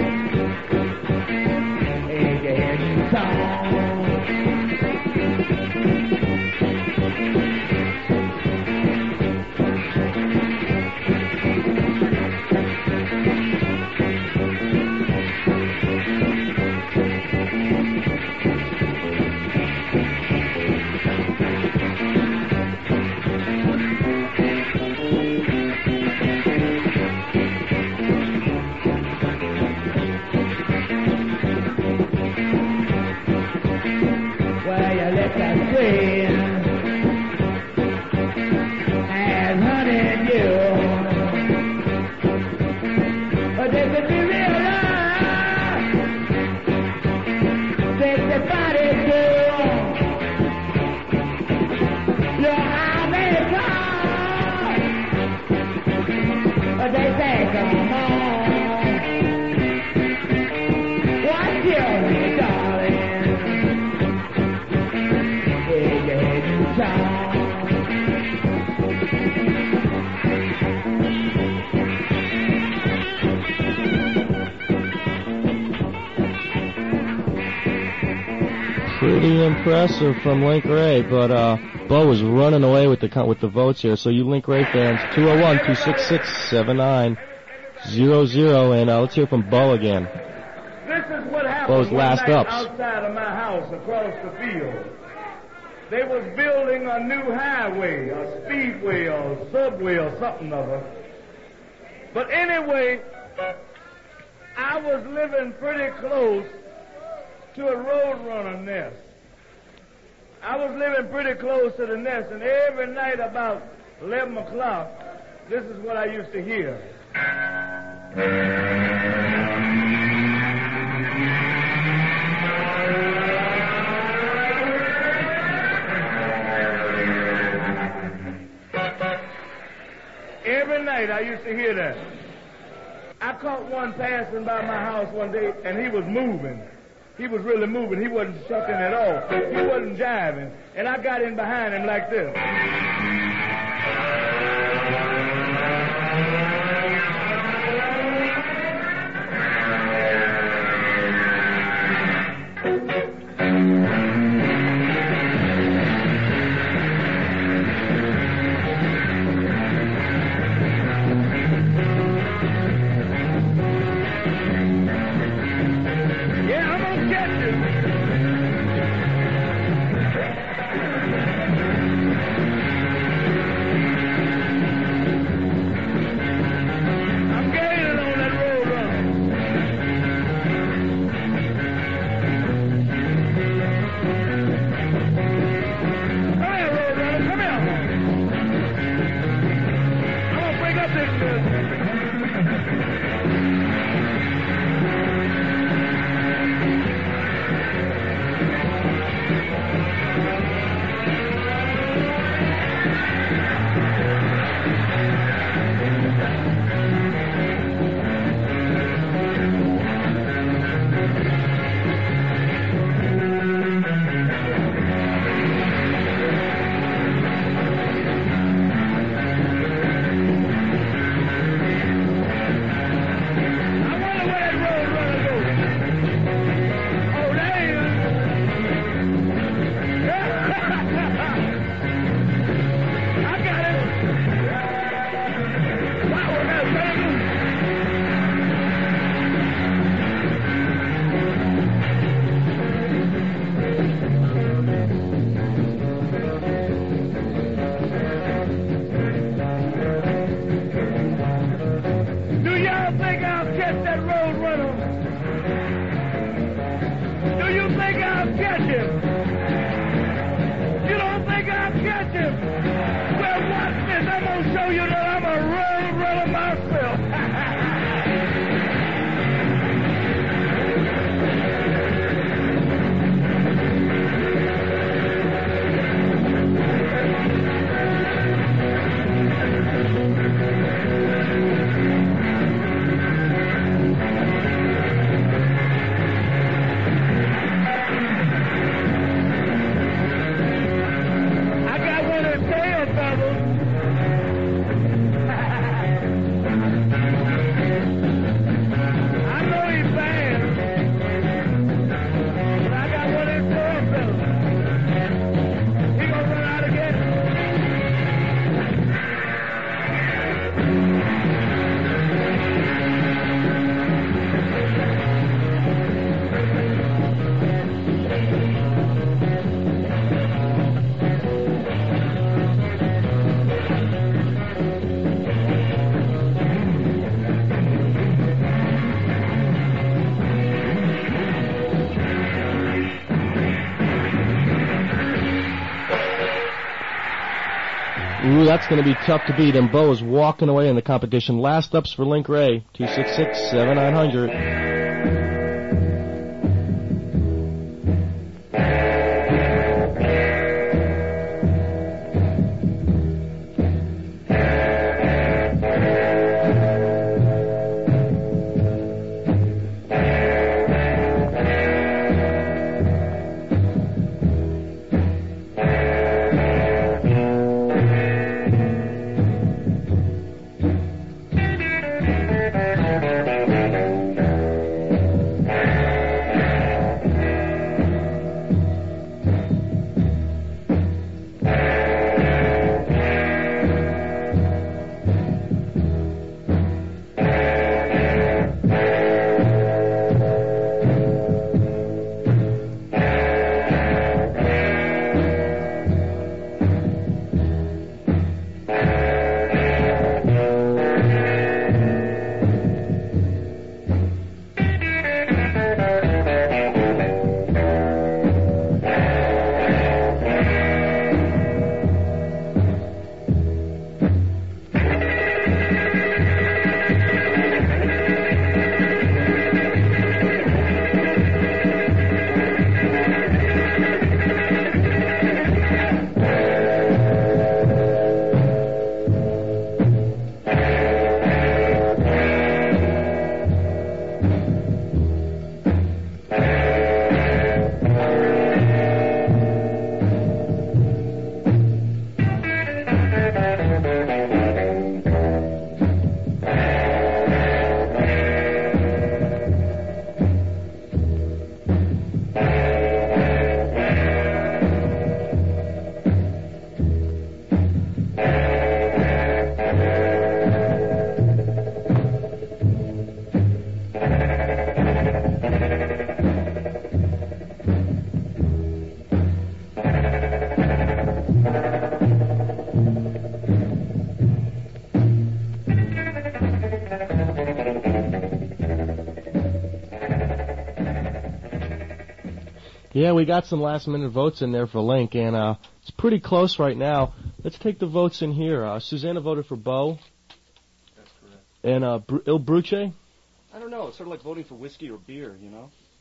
Pretty impressive from Link Ray, but Bo is running away with the votes here. So you Link Ray fans, 201-266-7900, and let's hear from Bo again. This is what happened Bo's last one night ups. outside of my house across the field. They was building a new highway, a speedway, or subway, or something of it. But anyway, I was living pretty close to a roadrunner nest. I was living pretty close to the nest, and every night about 11 o'clock, this is what I used to hear. Every night I used to hear that. I caught one passing by my house one day, and he was moving. He was really moving. He wasn't shucking at all. He wasn't jiving. And I got in behind him like this. Ooh, that's going to be tough to beat, and Bo is walking away in the competition. Last ups for Link Ray, 266-7900. Yeah, we got some last-minute votes in there for Link, and it's pretty close right now. Let's take the votes in here. Susanna voted for Bo. That's correct. And Il Bruce? I don't know. It's sort of like voting for whiskey or beer, you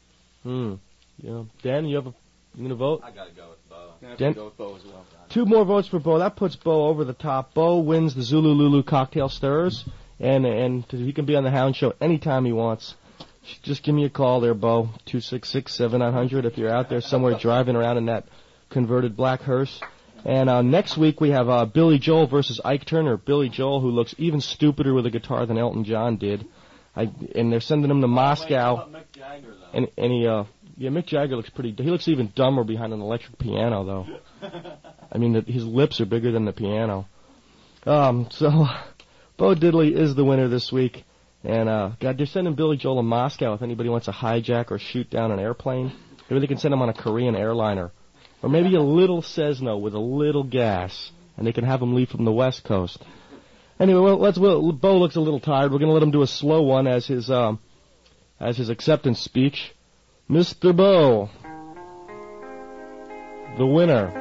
know? Yeah. Dan, you gonna vote? I gotta go with Bo. I have to go with Bo as well. 2 more votes for Bo. That puts Bo over the top. Bo wins the Zulu Lulu Cocktail Stirrers, and he can be on the Hound Show anytime he wants. Just give me a call there, Bo, 266-7900 if you're out there somewhere driving around in that converted black hearse. And next week we have Billy Joel versus Ike Turner. Billy Joel, who looks even stupider with a guitar than Elton John did. And they're sending him to Moscow. Mick Jagger, though. And Mick Jagger looks he looks even dumber behind an electric piano, though. I mean, his lips are bigger than the piano. So Bo Diddley is the winner this week. And, God, they're sending Billy Joel to Moscow if anybody wants to hijack or shoot down an airplane. Maybe they can send him on a Korean airliner. Or maybe a little Cessna with a little gas, and they can have him leave from the West Coast. Anyway, Bo looks a little tired. We're going to let him do a slow one as his acceptance speech. Mr. Bo, the winner.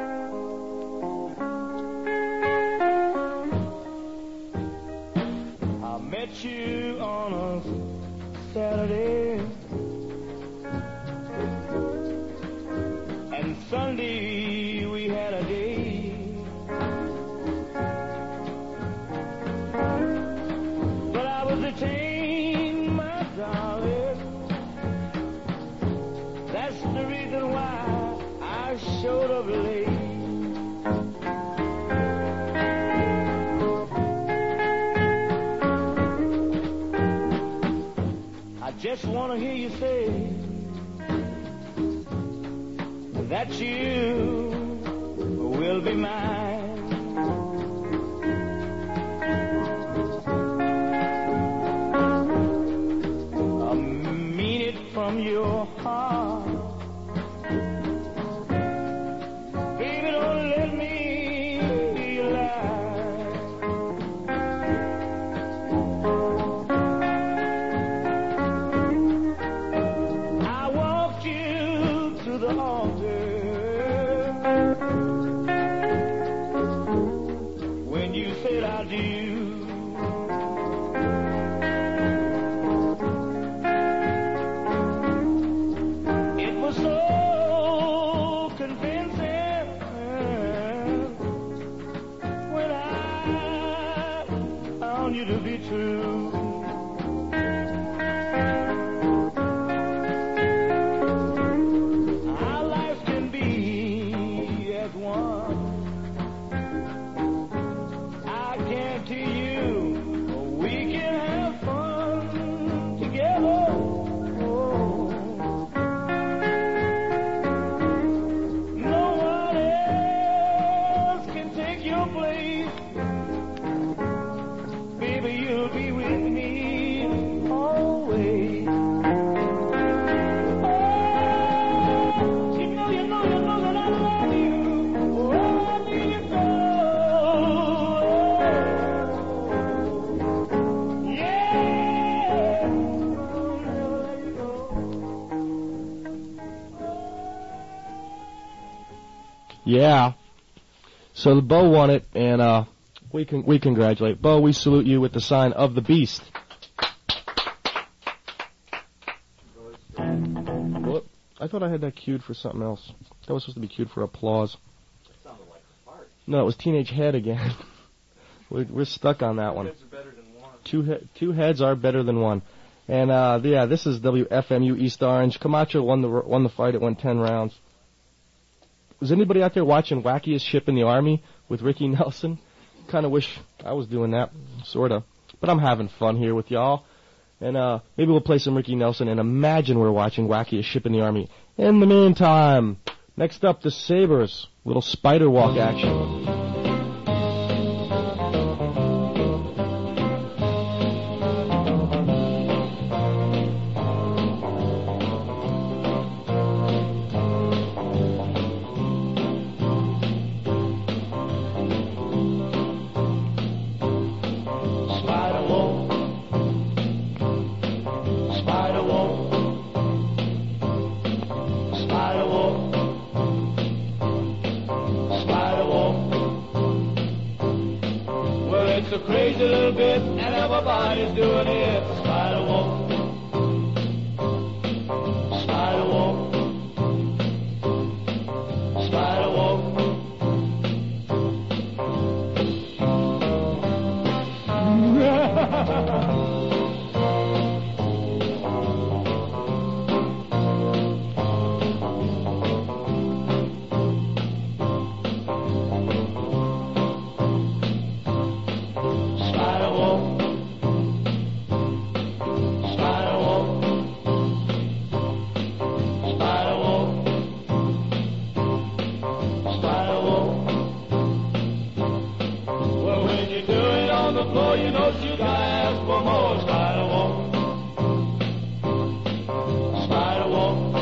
I met you on a Saturday, and Sunday we had a date. But I was detained, my darling. That's the reason why I showed up late. Just want to hear you say that you will be mine. I mean it from your heart. Baby, don't let me be alive. about you. It was so convincing when I found you to be true. Our lives can be as one. I guarantee you we can have fun together. Oh. No one else can take your place. Baby, you'll be with me always. Oh, you know that I love you. Oh, I need you so. Yeah. Yeah. So the Bo won it, and we congratulate Bo. We salute you with the sign of the beast. What? I thought I had that cued for something else. That was supposed to be cued for applause. Sounded like a fart. No, it was Teenage Head again. We're stuck on that one. Heads are better than one. Two heads are better than one. And yeah, this is WFMU East Orange. Camacho won the fight. It went 10 rounds. Was anybody out there watching Wackiest Ship in the Army with Ricky Nelson? Kind of wish I was doing that, sort of. But I'm having fun here with y'all. And maybe we'll play some Ricky Nelson and imagine we're watching Wackiest Ship in the Army. In the meantime, next up, the Sabres. Little spider walk action. Crazy little bit, and everybody's doing it. Spider walk, spider walk, spider walk. You know you gotta ask for more. Spider walk, spider walk.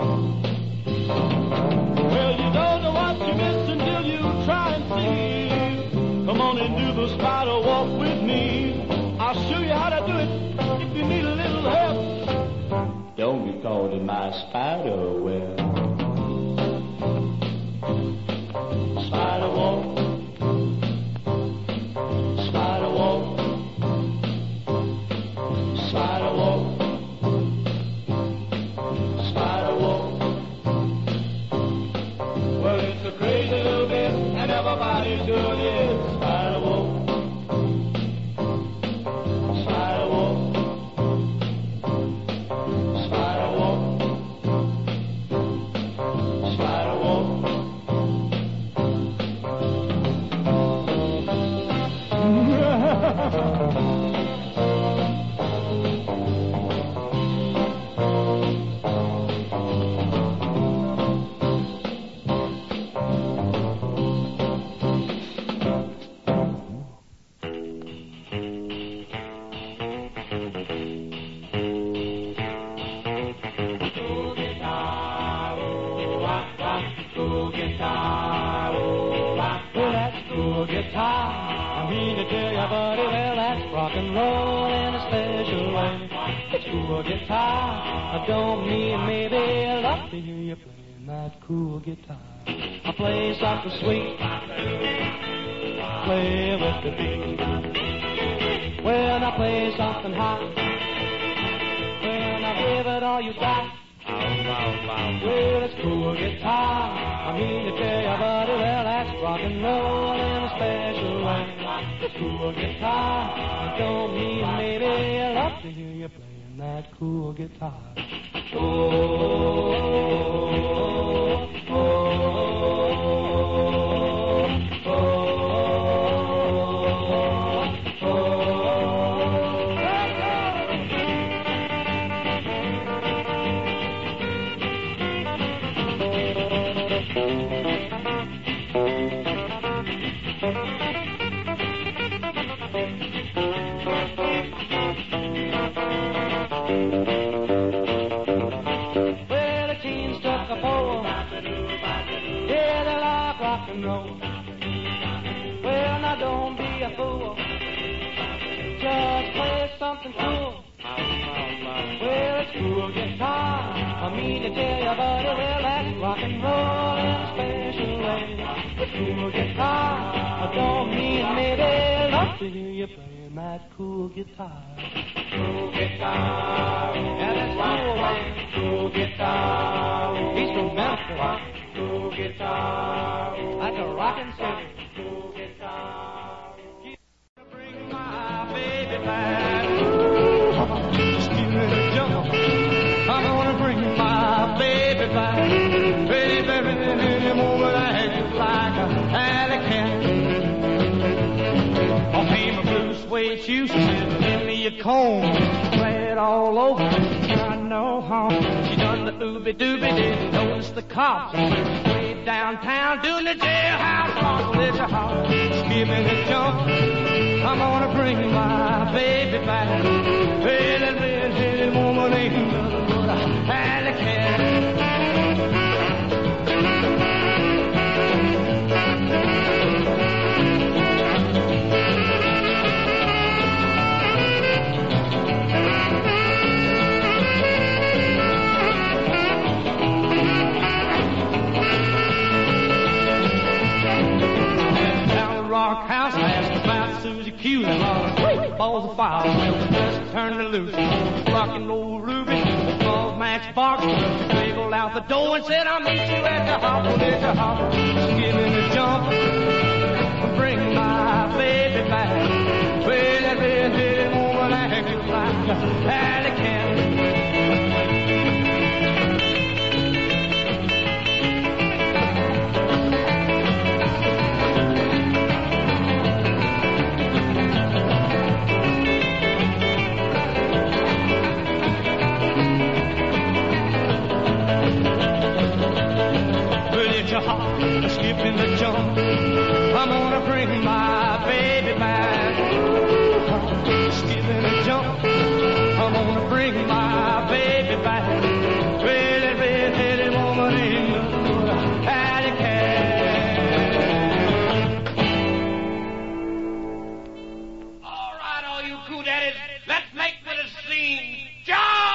Well, you don't know what you miss until you try and see. Come on and do the spider walk with me. I'll show you how to do it if you need a little help. Don't be caught in my spider web. Spider walk. Everybody's doing it. Spider walk, spider walk, spider walk, spider walk. I mean to tell you, buddy, well, that's rock and roll in a special way. It's cool guitar. I don't mean maybe I love to hear you playing that cool guitar. I play something sweet play with the beat. When I play something hot, when I give it all you got. Well, it's cool guitar. I mean to tell you, buddy, well, that's rock and roll in a special way. It's cool guitar. I don't mean maybe I love to hear you playing that cool guitar. Oh, oh, oh, oh, oh, oh. Well, the team struck a pole. Yeah, they like rock and roll. Well, now don't be a fool. Just play something cool. Well, it's cool guitar. I mean to tell you, buddy, well, that's rock and roll in a special way. It's cool guitar. I don't mean maybe I love to hear you playing that cool guitar. Cool guitar. Yeah, that's cool, man. Cool guitar. He's from Memphis. Cool guitar. Like a rockin' city. Cool guitar. Bring my baby back. Just give me the jump. I'm gonna bring my baby back. Baby, any moment I act like a alley cat. I'll pay my blue suede shoes, give me a comb, play it all over. I know home. She done the ooby dooby, didn't notice the cops. Way downtown doing the jailhouse walk. Let your heart just give me the jump. I'm gonna bring my baby back. Hey, that red-headed woman ain't nothing but a alley cat. Rock house, asked about Susie Q. Balls of fire, just turned her loose. Rockin' old Ruby, calls Matchbox, wiggled out the door and said, I'll meet you at the hopper, at the hopper. Just give me the jump, bring my baby back. Well, that red-headed woman acting like a alley cat. Skipping the jump, I'm gonna bring my baby back. Skipping the jump, I'm gonna bring my baby back. Well, that red-headed woman ain't nothing but a alley cat. All right, all you cool daddies, let's make for the scene. John!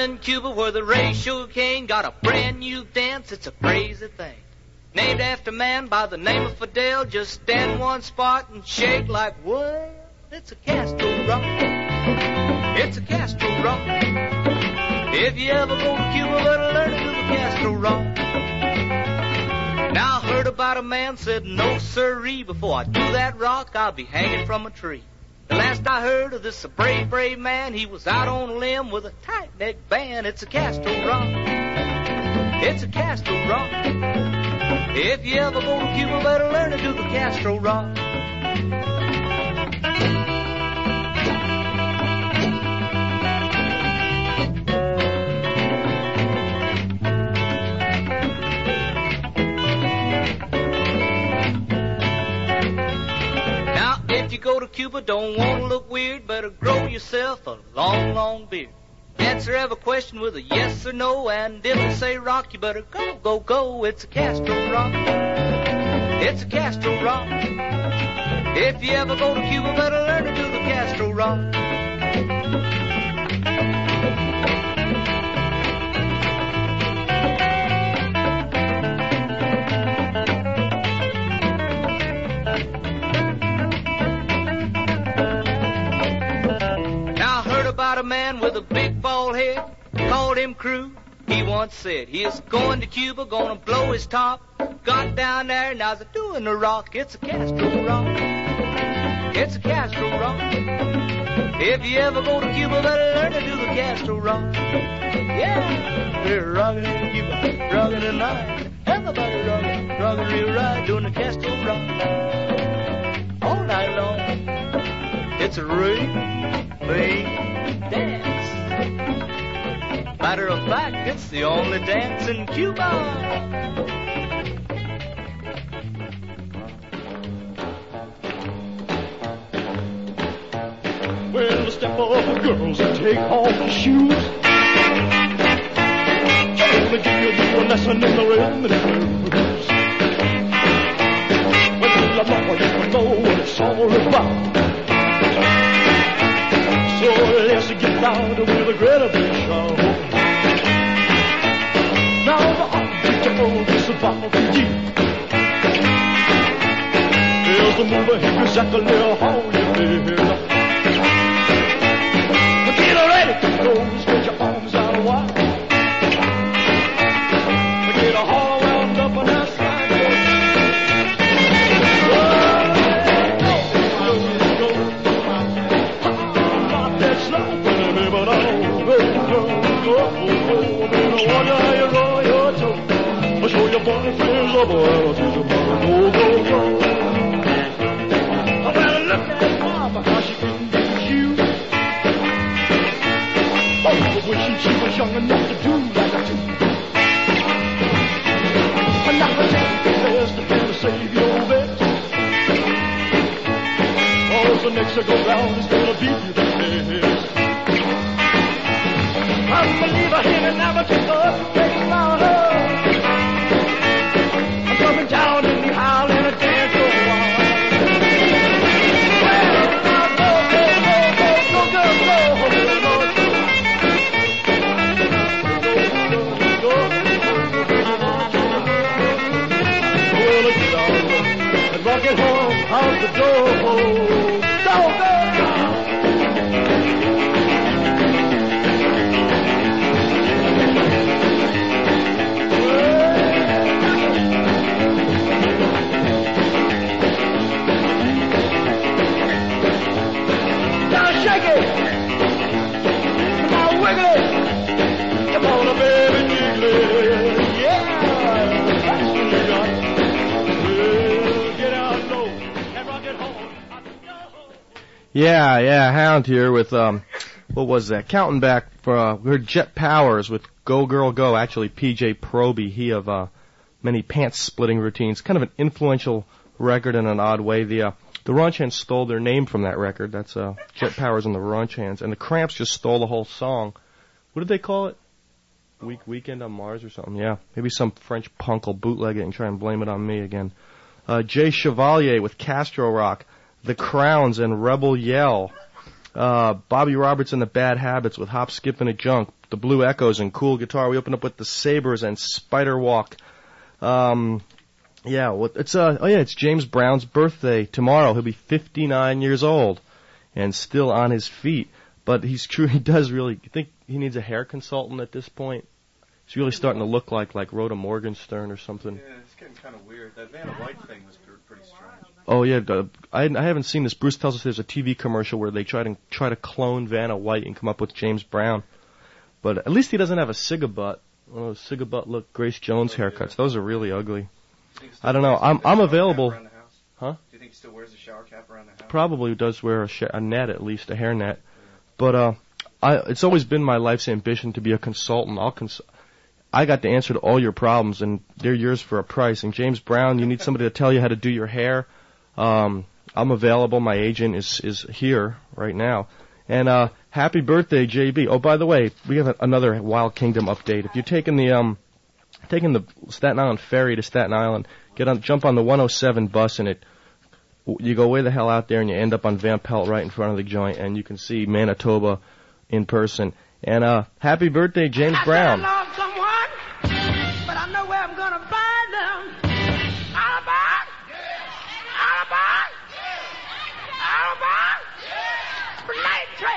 in Cuba where the Ray Sugarcane got a brand new dance. It's a crazy thing. Named after a man by the name of Fidel. Just stand one spot and shake like, well, it's a Castro rock. It's a Castro rock. If you ever go to Cuba, better learn to do the Castro rock. Now I heard about a man said, no sirree, before I do that rock, I'll be hanging from a tree. The last I heard of this brave, brave man, he was out on a limb with a tight neck band. It's a Castro rock. It's a Castro rock. If you ever go to Cuba, better learn to do the Castro rock. If you go to Cuba, don't want to look weird, better grow yourself a long, long beard. Answer every question with a yes or no, and if they say rock, you better go, go, go. It's a Castro rock. It's a Castro rock. If you ever go to Cuba, better learn to do the Castro rock. About a man with a big bald head, called him Crew. He once said he is going to Cuba, gonna blow his top. Got down there, now's a doing the rock. It's a Castro rock. It's a Castro rock. If you ever go to Cuba, better learn to do the Castro rock. Yeah, we're rocking in Cuba, rocking tonight. Everybody rocking, rocking real right, doing the Castro rock all night long. It's a real big dance. Matter of fact, it's the only dance in Cuba. Well, step up, girls, and take off your shoes. Gonna give you a lesson in the rhythm and blues. Well, I'm not gonna know what it's all about. So let's get down with a great big show. Now the heartbeat is about to you. Here's the mover, here's exactly how you feel. Get ready to go, spread your arms out wide. Get a heart wound up on that slide. Show your boyfriends a boy to the mother. Go, go, go. I better look at that mama, how she can get you. Oh, but when she was young enough to do like I do. And now I take the best to save your best. Oh, the next to go round is gonna be the best. Unbeliever here and never took up the take my her. Coming down in the aisle in a dance for a while. Well, now go, go, go, go, go, girl, go, go, go, well, get on and rock it home out the door. Go, go. Shake it! Come on, wiggle it! Come on, baby, jiggle it! Yeah! That's what you got. Well, get out low and rock it home. Yeah, Hound here with, what was that? Counting back for, we heard Jet Powers with Go Girl Go. Actually, PJ Proby, he of, many pants-splitting routines. Kind of an influential record in an odd way. The Ranch Hands stole their name from that record. That's Jet Powers and the Ranch Hands. And the Cramps just stole the whole song. What did they call it? Weekend on Mars or something? Yeah. Maybe some French punk will bootleg it and try and blame it on me again. Jay Chevalier with Castro Rock. The Crowns and Rebel Yell. Bobby Roberts and the Bad Habits with Hop, Skip, and a Junk. The Blue Echoes and Cool Guitar. We open up with the Sabres and Spider Walk. It's James Brown's birthday tomorrow. He'll be 59 years old and still on his feet. But he does really, you think he needs a hair consultant at this point? He's really starting to look like Rhoda Morgenstern or something. Yeah, it's getting kind of weird. That Vanna White thing was pretty strange. Oh yeah, I haven't seen this. Bruce tells us there's a TV commercial where they try to clone Vanna White and come up with James Brown. But at least he doesn't have a cigabutt. One of those cigabutt look Grace Jones haircuts. Those are really ugly. I don't know. I'm available. Huh? Do you think he still wears a shower cap around the house? Probably does wear a net, at least a hair net. But it's always been my life's ambition to be a consultant. I got the answer to all your problems, and they're yours for a price. And James Brown, you need somebody to tell you how to do your hair. I'm available. My agent is here right now. And happy birthday, JB. Oh, by the way, we have another Wild Kingdom update. If you're taking the Staten Island ferry to Staten Island, jump on the 107 bus, and you go way the hell out there, and you end up on Van Pelt right in front of the joint, and you can see Manitoba in person. And happy birthday, James Brown. I love someone, but I know where I'm gonna find them. Autobahn, night train.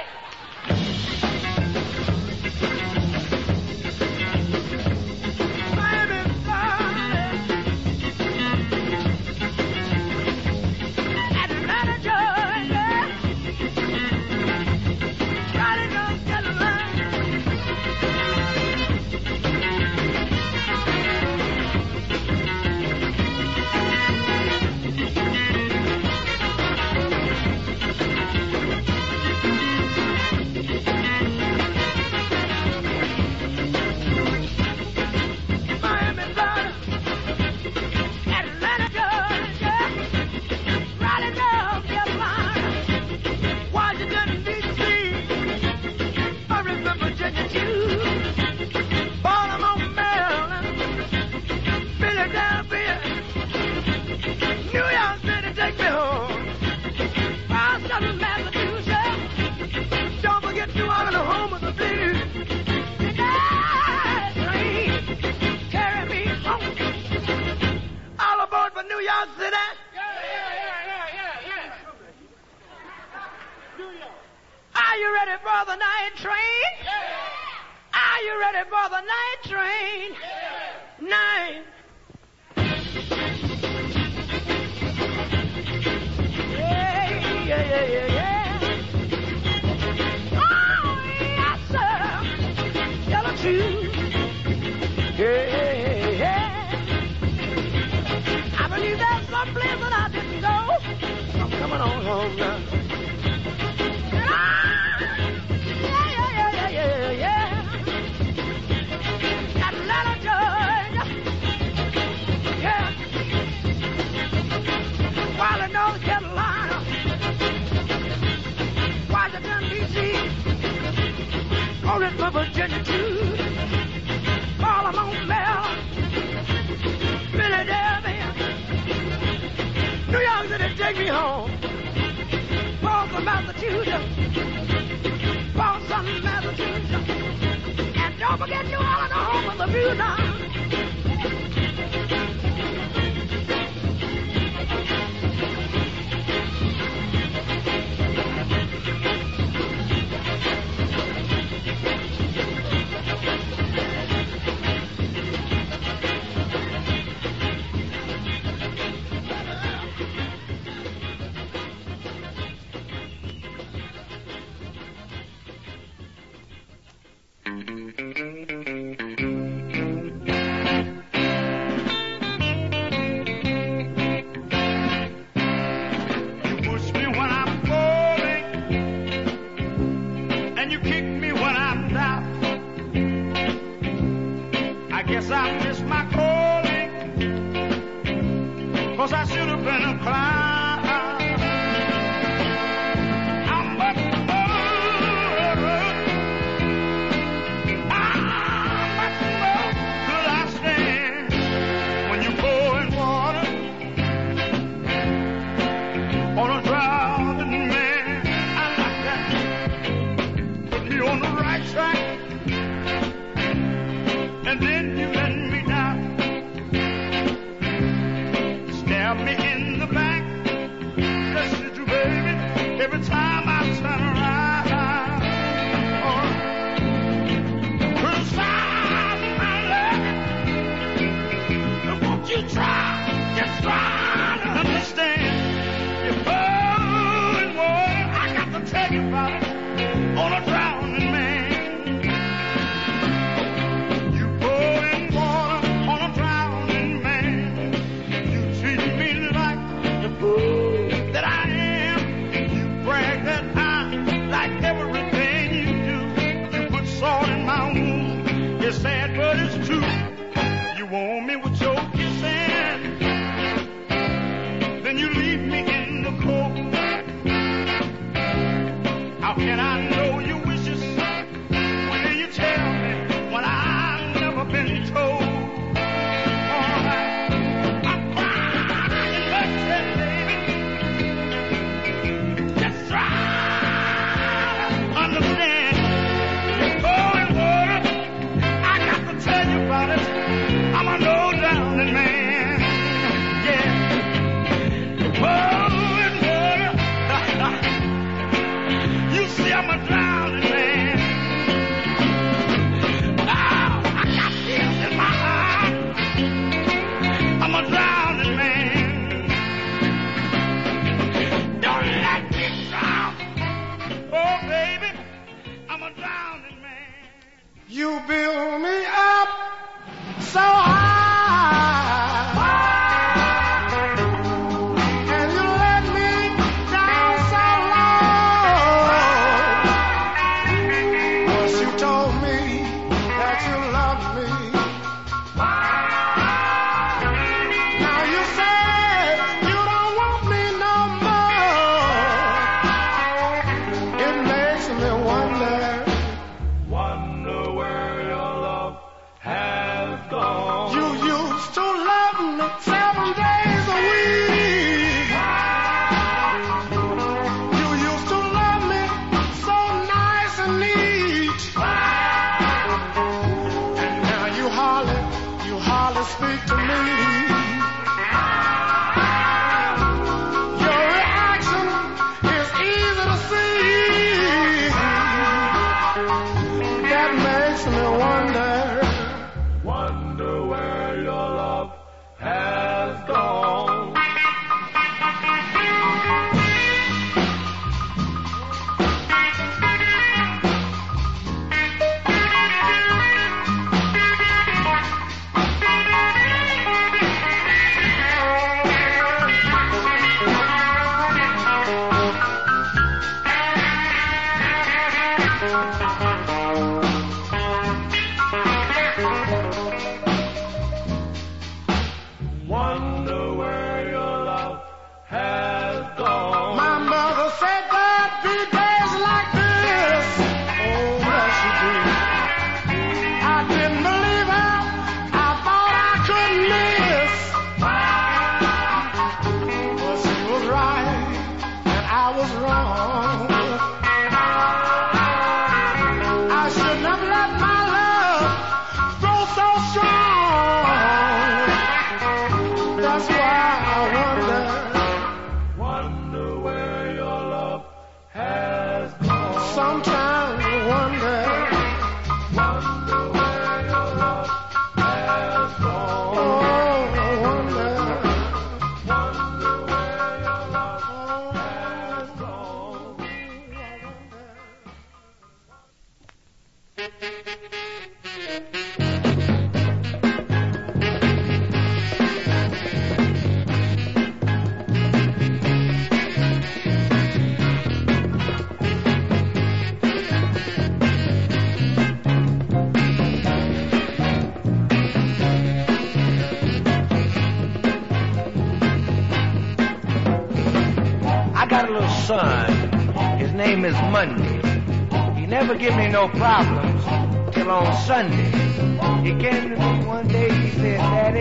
Are you ready for the night train? Are you ready for the night train? 9. Yeah. Oh, yes, sir. Yellow too. Yeah. I believe there's some place that I didn't go. I'm coming on home now. Yeah. Atlanta, Georgia. Yeah. Raleigh, North Carolina. Washington, D.C. Richmond, Virginia, too. Baltimore, Maryland. Philadelphia. New York City, take me home. Boston, Massachusetts. Boston, Massachusetts. And don't forget New Orleans, home of the view now. every time I turn around, criticize my love. Won't you try, just try to understand? You're pouring water, I got to tell you about it, on a drowning man. That I am, you brag that I like everything you do. You put salt in my wound. It's sad, but it's true. You want me with your kissing, then you leave me in the cold. How can I know your wishes? Will you tell me when I've never been told? I'm a low-down man, yeah. Pouring water. You see, I'm a drowning man. Now I got tears in my eyes. I'm a drowning man. Don't let me drown. Oh, baby, I'm a drowning man. You build me up so high, and you let me down so low. Once you told me that you loved me, now you say you don't want me no more. It makes me wonder where your love has gone. You used to love me 7 days a week. You used to love me so nice and neat. And now you hardly speak to me. Your reaction is easy to see. That makes me wonder where your love has gone. Wonder where your love has gone. My mother said there'd be days like this. Oh, yes, she did. I didn't believe her. I thought I could miss. But she was right, and I was wrong. I shouldn't have let my love grow so strong. That's why I wonder where your love has gone. Sometimes I wonder where your love has gone. Oh, I wonder where your love has gone. I got a little son. His name is Monday. He never give me no problems till on Sunday. He came to me one day, he said, Daddy,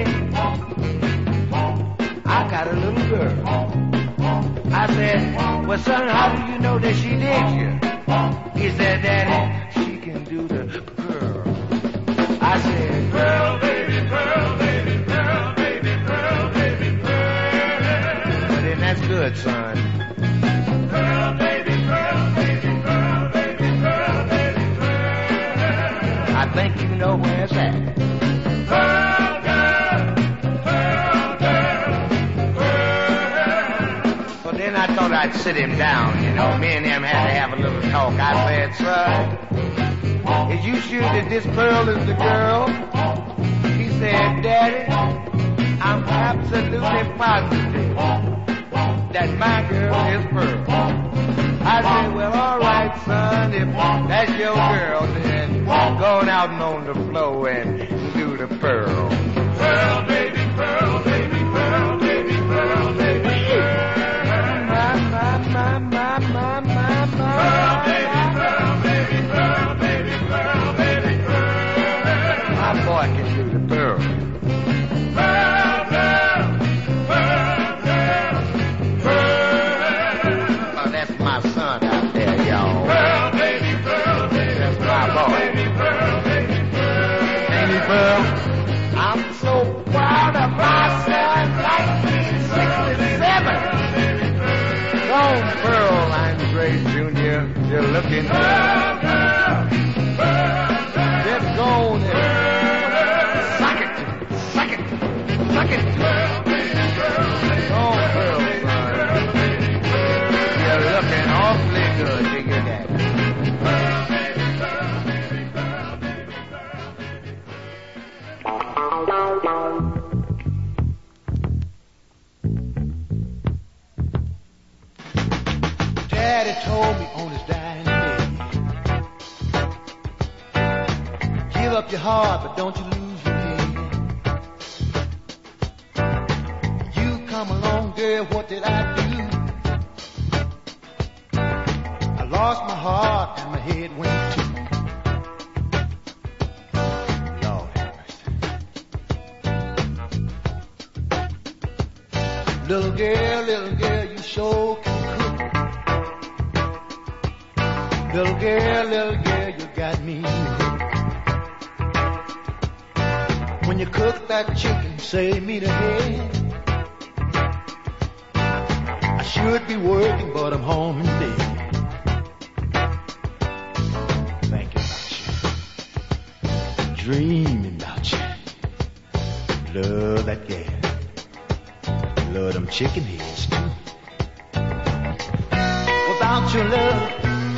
I got a little girl. I said, well, son, how do you know that she digs you? He said, Daddy, she can do the girl. I said, girl, baby, girl, baby, girl, baby, girl, baby, girl. But then that's good, son. Girl, baby. think you know where it's at. Pearl girl, pearl girl. So then I thought I'd sit him down, you know. Me and him had to have a little talk. I said, son, is you sure that this Pearl is the girl? He said, Daddy, I'm absolutely positive that my girl is Pearl. I said, well, all right, son, if that's your girl, then go on out and on the floor and do the Pearl. Pearl, baby, Pearl, baby, Pearl, baby, Pearl, baby, Pearl. My. Pearl, baby, Pearl, baby, Pearl, baby, Pearl, baby, Pearl. My boy can do the Pearl. Pearl, Pearl, Pearl, Pearl, Pearl. Oh, that's my son out there, y'all. Pearl, baby, Pearl, baby, that's my boy. Baby, Pearl, baby, Pearl. Baby, Pearl, I'm so proud of my son, 1967. Gone, Pearl, I'm Gray Jr., you're looking good. Just go on and suck it, suck it, suck it. Go on, Pearl, son. You're looking awfully good, you hear that? Daddy told me on his dying day, give up your heart, but don't you lose your head. You come along, girl, what did I do? I lost my heart and my head went too. Lord have mercy. Little girl, you sure can cook. Little girl, you got me hooked. When you cook that chicken, save me the head. I should be working, but I'm home in bed. Thinking about you, dreaming about you. Love that gal, love them chicken heads too. Without your love,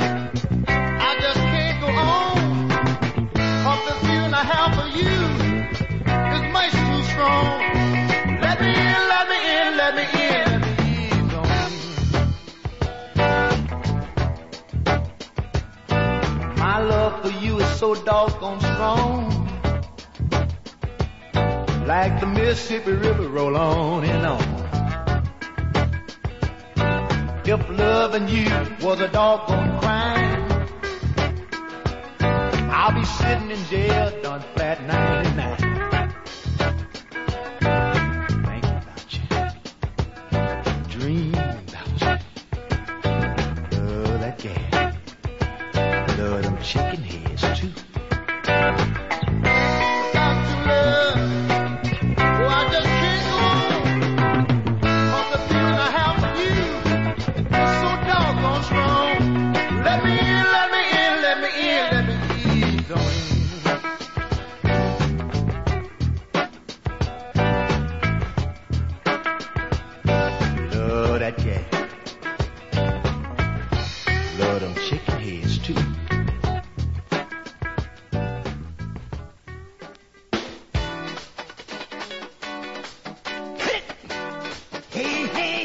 I have for you is much too strong. Let me in, let me in, let me in, let me in. My love for you is so doggone strong. Like the Mississippi River roll on and on. If loving you was a doggone crime, I'll be sitting in jail, done flat 99. Thinking about you, dreaming about you. Love that gal, love them chicken heads too. Without your love, oh, I just can't go on. Cause the feeling I have for you is so doggone strong. Let me in, let me in, let me in, let me in. Love that gal, love them chicken heads too. Hey, hey,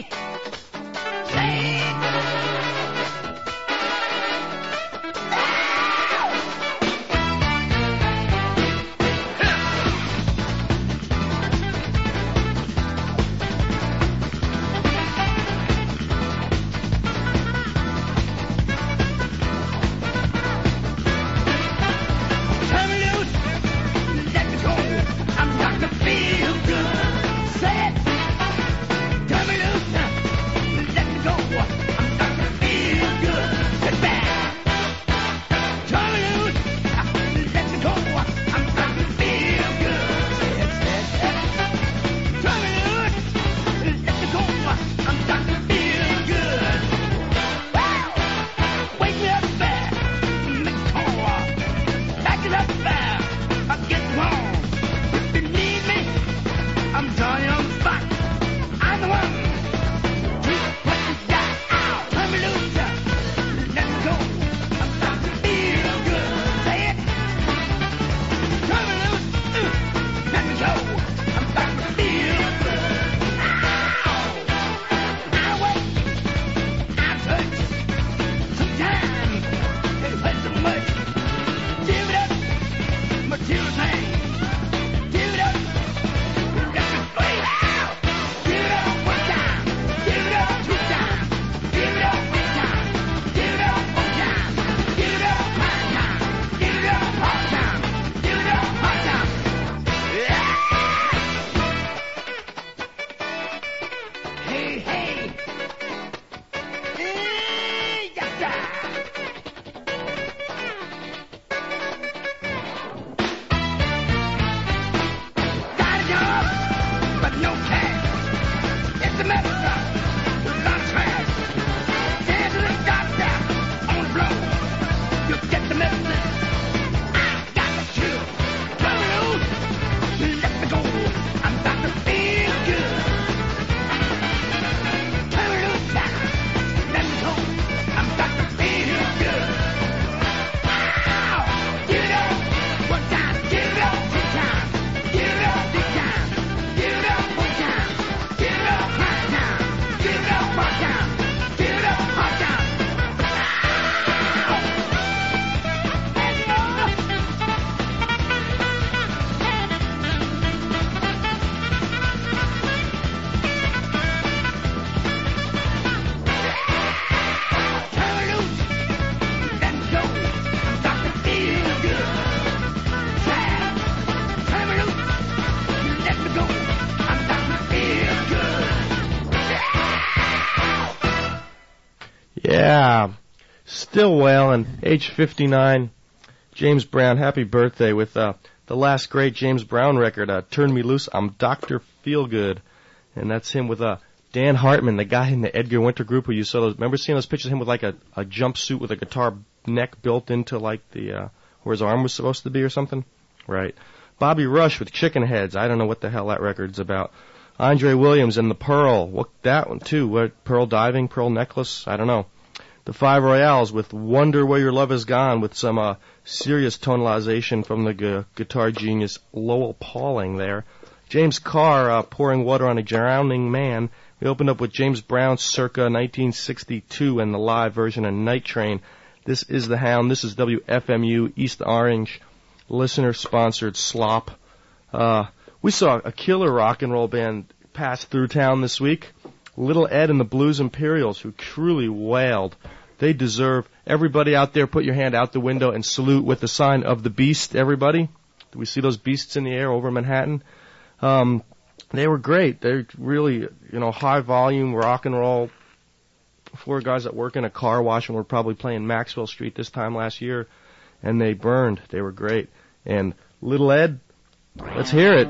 Still wailing, age 59, James Brown. Happy birthday with the last great James Brown record, Turn Me Loose, I'm Dr. Feelgood. And that's him with Dan Hartman, the guy in the Edgar Winter group who you saw those. Remember seeing those pictures of him with like a jumpsuit with a guitar neck built into like the where his arm was supposed to be or something? Right. Bobby Rush with Chicken Heads. I don't know what the hell that record's about. Andre Williams and the Pearl. What that one too? What, Pearl Diving, Pearl Necklace? I don't know. The Five Royales with Wonder Where Your Love Is Gone with some serious tonalization from the guitar genius Lowell Pauling there. James Carr, Pouring Water on a Drowning Man. We opened up with James Brown circa 1962 and the live version of Night Train. This is The Hound. This is WFMU East Orange, listener-sponsored slop. We saw a killer rock and roll band pass through town this week. Little Ed and the Blues Imperials, who truly wailed. They deserve. Everybody out there, put your hand out the window and salute with the sign of the beast, everybody. Do we see those beasts in the air over Manhattan? They were great. They're really, high volume rock and roll. 4 guys that work in a car wash and were probably playing Maxwell Street this time last year, and they burned. They were great. And Little Ed, let's hear it.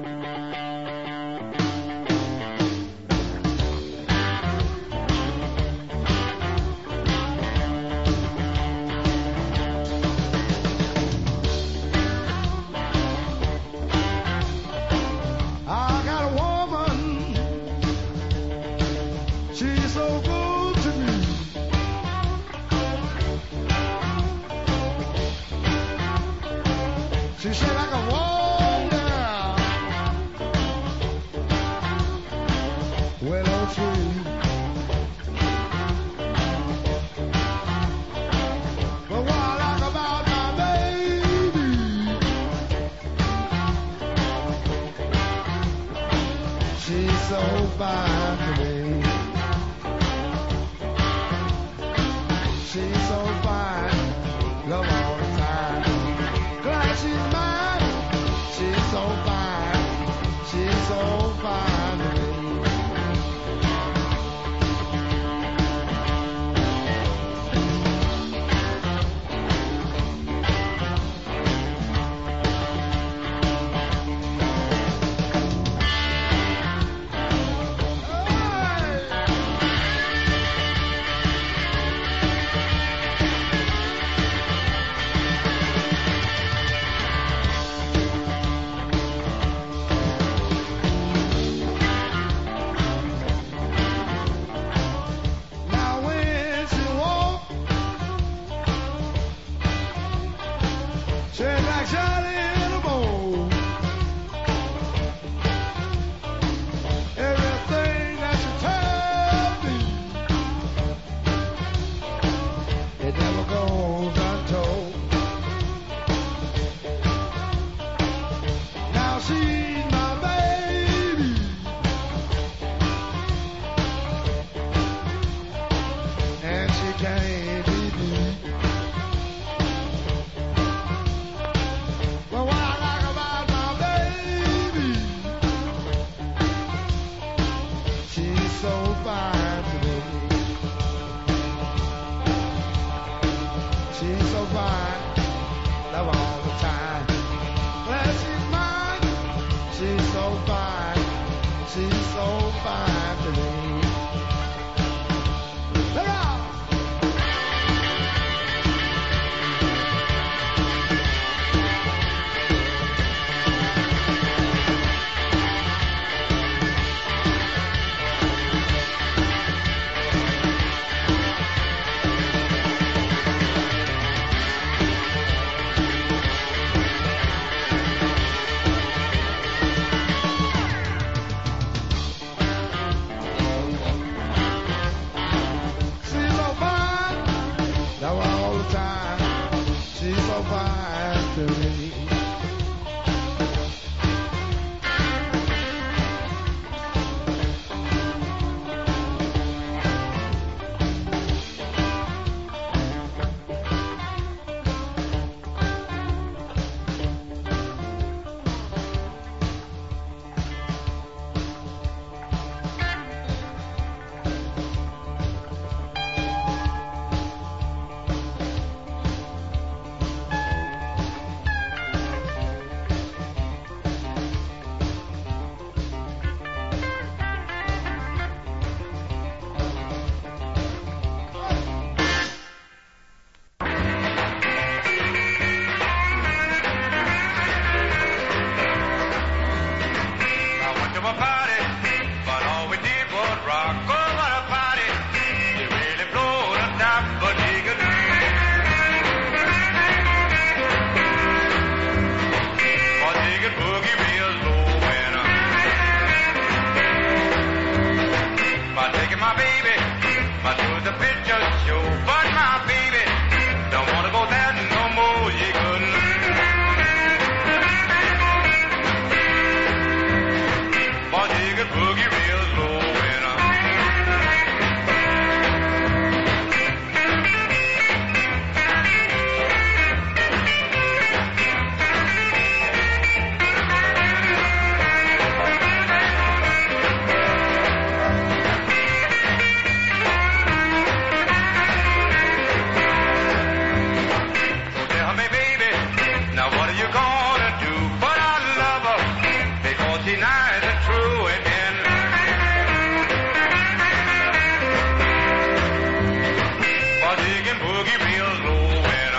boogie real low and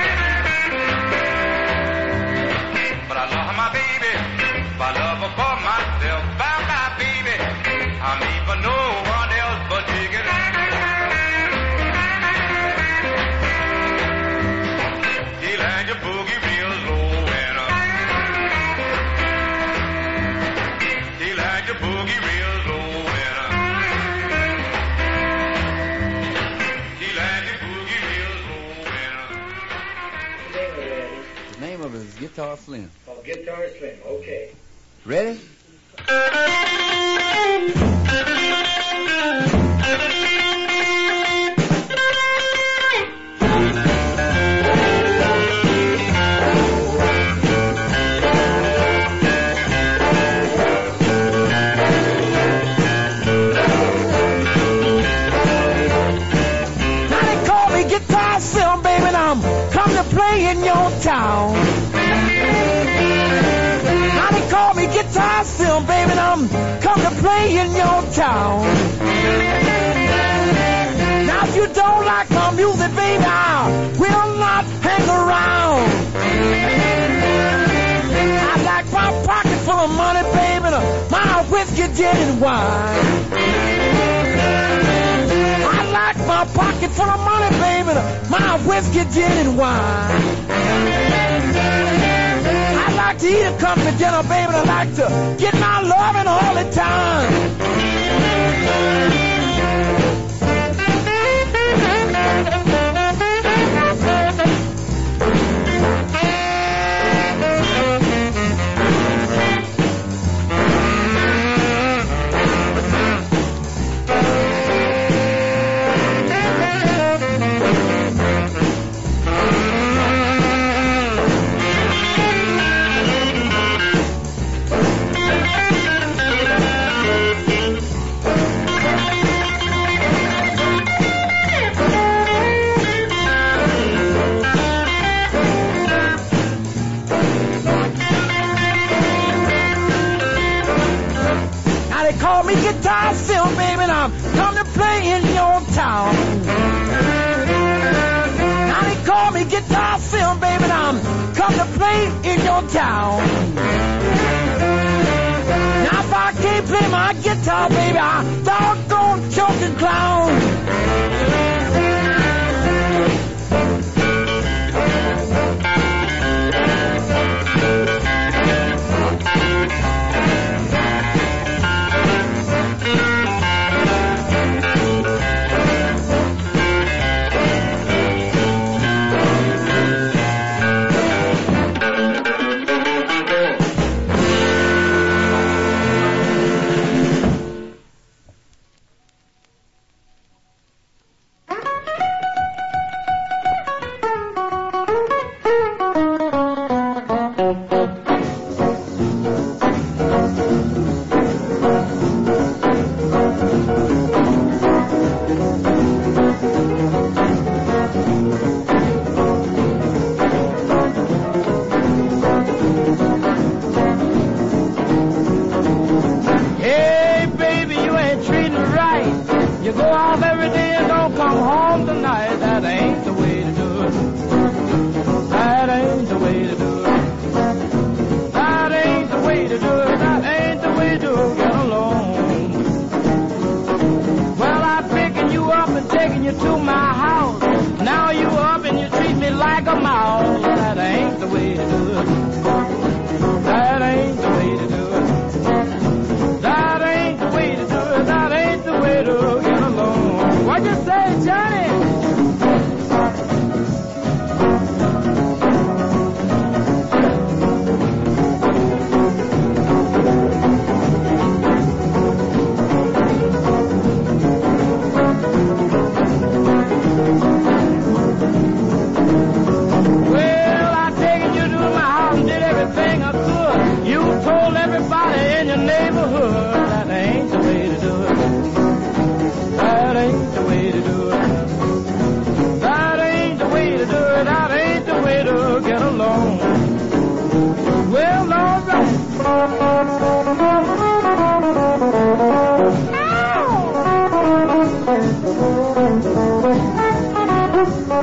but I love my baby, I love her for myself, by my baby. I'm even no one else but digging. She like the boogie real low and she like the boogie real low and she like the boogie real low and The name of it is Guitar Slim. Oh, Guitar Slim, okay. Ready? Guitar Slim, baby, and I'm come to play in your town. Now they call me Guitar Slim, baby, and I'm come to play in your town. Now if you don't like my music, baby, I will not hang around. I like my pocket full of money, baby, and my whiskey, gin, and wine. I like my pocket full of money, baby, my whiskey, gin, and wine. I like to eat a company dinner, baby, I like to get my loving all the time. Call me Guitar Slim, baby, and I'm come to play in your town. Now they call me Guitar Slim, baby, and I'm come to play in your town. Now if I can't play my guitar, baby, I doggone choking clown.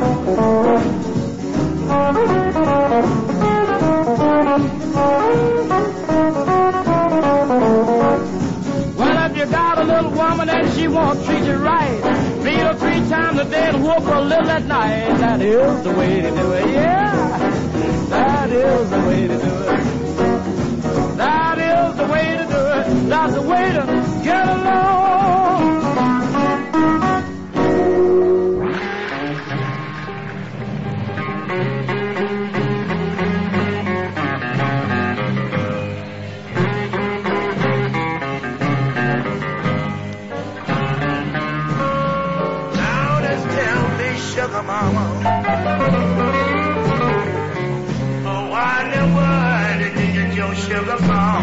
Well, if you got a little woman and she won't treat you right, feed her 3 times a day and whoop her a little at night. That is the way to do it, yeah. That is the way to do it. That is the way to do it. That's the way to get along. Sugar mama, oh, why in the world did you get your sugar from?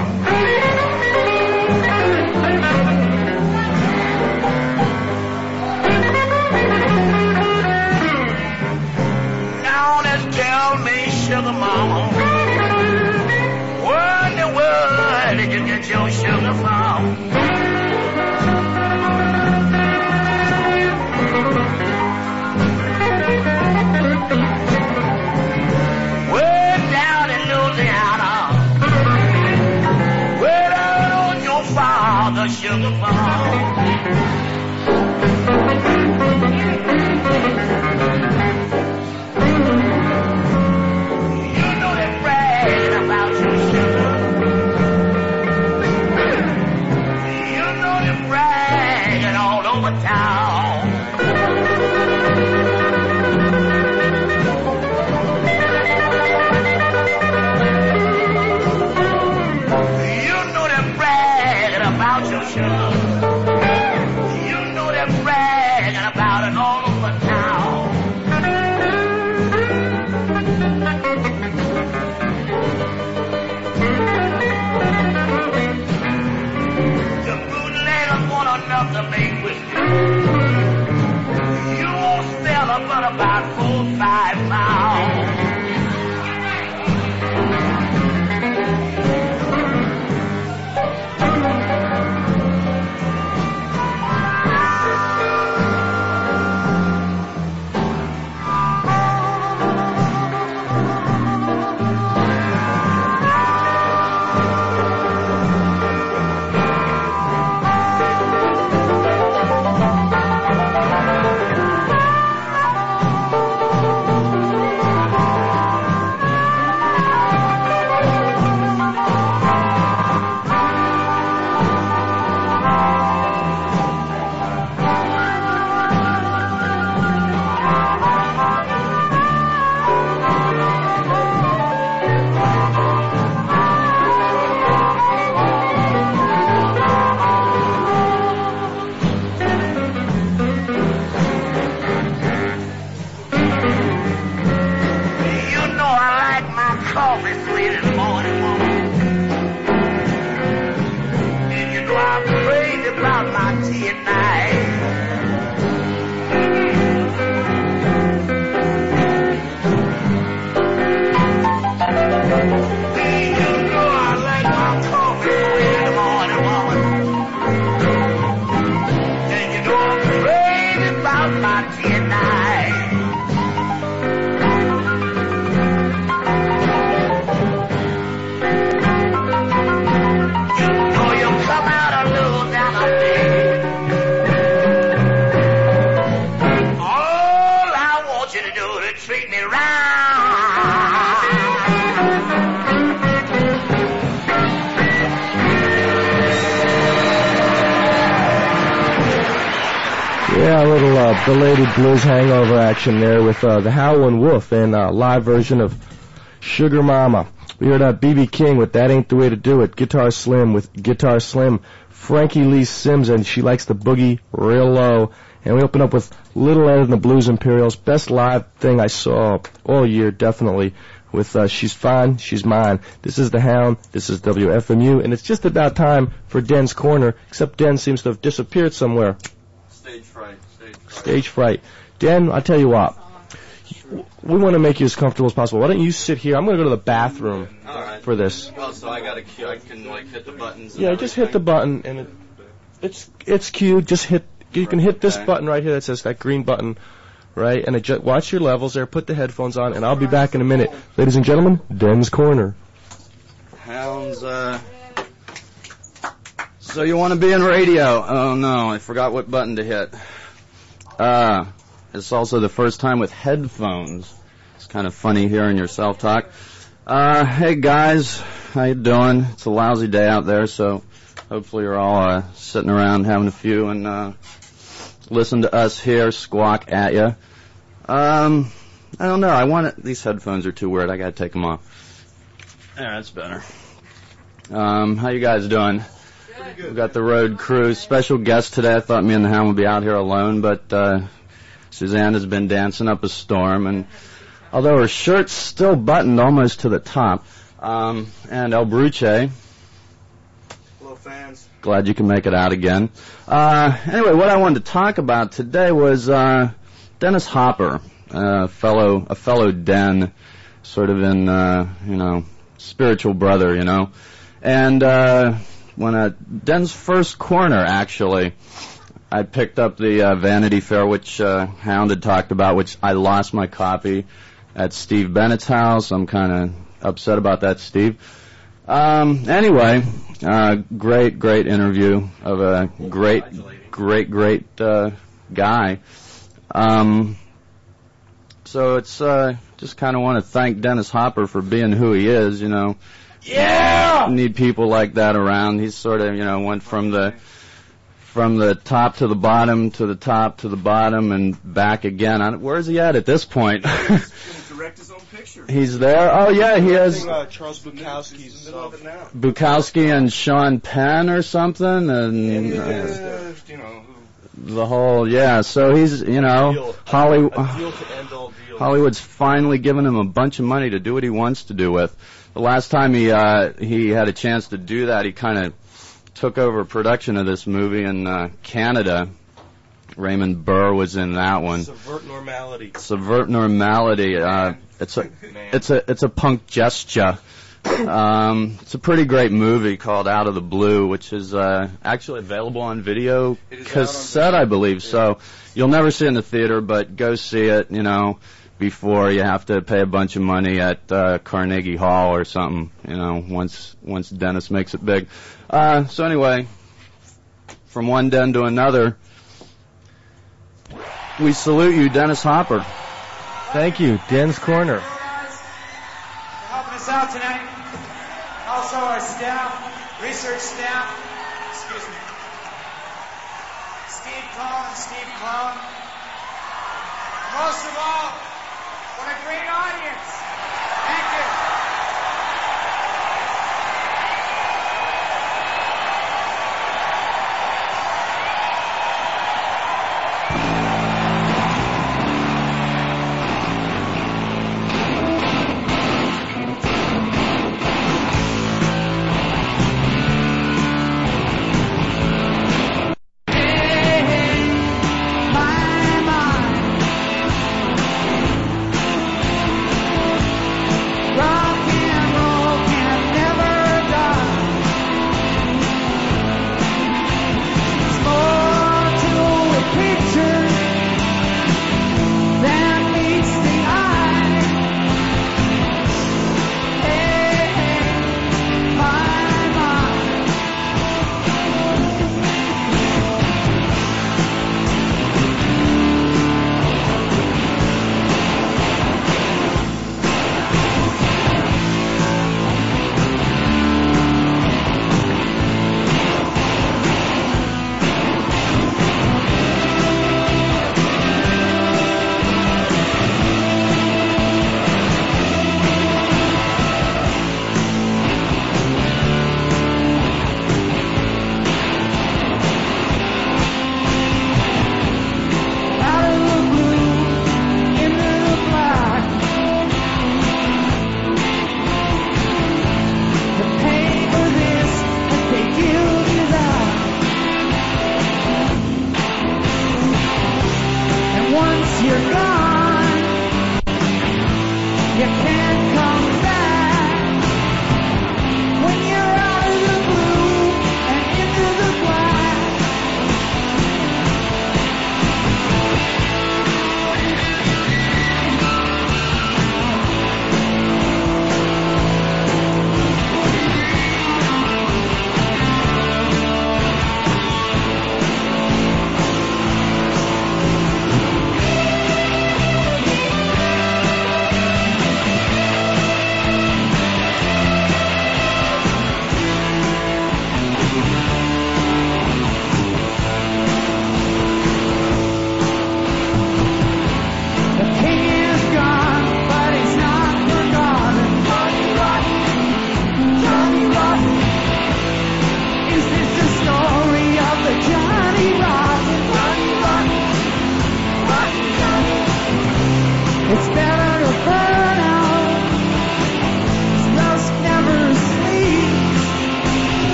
Now just tell me, sugar mama, where in the world did you get your sugar from? The sugar farm. You know they're bragging about your sugar. You know they're bragging all over town. About your sugar. You know they're bragging about it all over town. The bootleggers want enough to make whiskey. You won't sell them but about 4 or 5 pounds. Yeah, a little belated blues hangover action there with the Howlin' Wolf and a live version of Sugar Mama. We heard B.B. King with That Ain't the Way to Do It, Guitar Slim with Guitar Slim, Frankie Lee Sims and She Likes the Boogie Real Low, and we open up with Little Ed and the Blues Imperials, best live thing I saw all year, definitely, with She's Fine, She's Mine. This is The Hound, this is WFMU, and it's just about time for Den's Corner, except Den seems to have disappeared somewhere. Stage fright. Dan, I'll tell you what. We want to make you as comfortable as possible. Why don't you sit here? I'm going to go to the bathroom for this. Oh, so I can like hit the buttons. Yeah, just hit the button, and it's cued. Just hit. You can hit this button right here that says that green button right? And watch your levels there. Put the headphones on, and I'll be back in a minute. Ladies and gentlemen, Den's Corner. Hounds, so you want to be in radio? Oh no, I forgot what button to hit. It's also the first time with headphones. It's kind of funny hearing yourself talk. Hey guys, how you doing? It's a lousy day out there, so hopefully you're all sitting around having a few and listen to us here squawk at you. I don't know. These headphones are too weird. I gotta take them off. There, that's better. How you guys doing? We've got the road crew. Special guest today. I thought me and the Hound would be out here alone, but Suzanne has been dancing up a storm, and although her shirt's still buttoned almost to the top, and El Bruce. Hello, fans. Glad you can make it out again. Anyway, what I wanted to talk about today was Dennis Hopper, a fellow Den, sort of in spiritual brother, and when Den's first corner, actually, I picked up the Vanity Fair, which Hound had talked about, which I lost my copy at Steve Bennett's house. I'm kind of upset about that, Steve. Anyway, great interview of a great guy. So it's just kind of want to thank Dennis Hopper for being who he is, Yeah! Need people like that around. He's sort of, went from the top to the bottom to the top to the bottom and back again. Where's he at this point? He's going to direct his own picture. He's there? Oh, yeah, he has Charles Bukowski's Bukowski and Sean Penn or something, and the whole, so he's, Hollywood's finally given him a bunch of money to do what he wants to do with. The last time he had a chance to do that, he kind of took over production of this movie in Canada. Raymond Burr was in that one. Subvert Normality. It's a punk gesture. It's a pretty great movie called Out of the Blue, which is actually available on video cassette, I believe. Yeah. So you'll never see it in the theater, but go see it, before you have to pay a bunch of money at Carnegie Hall or something, once Dennis makes it big. So anyway, from one Den to another, we salute you, Dennis Hopper. Thank you, Den's Corner. For helping us out tonight. Also our staff, research staff, Steve Clone. Most of all, what a great audience. Thank you.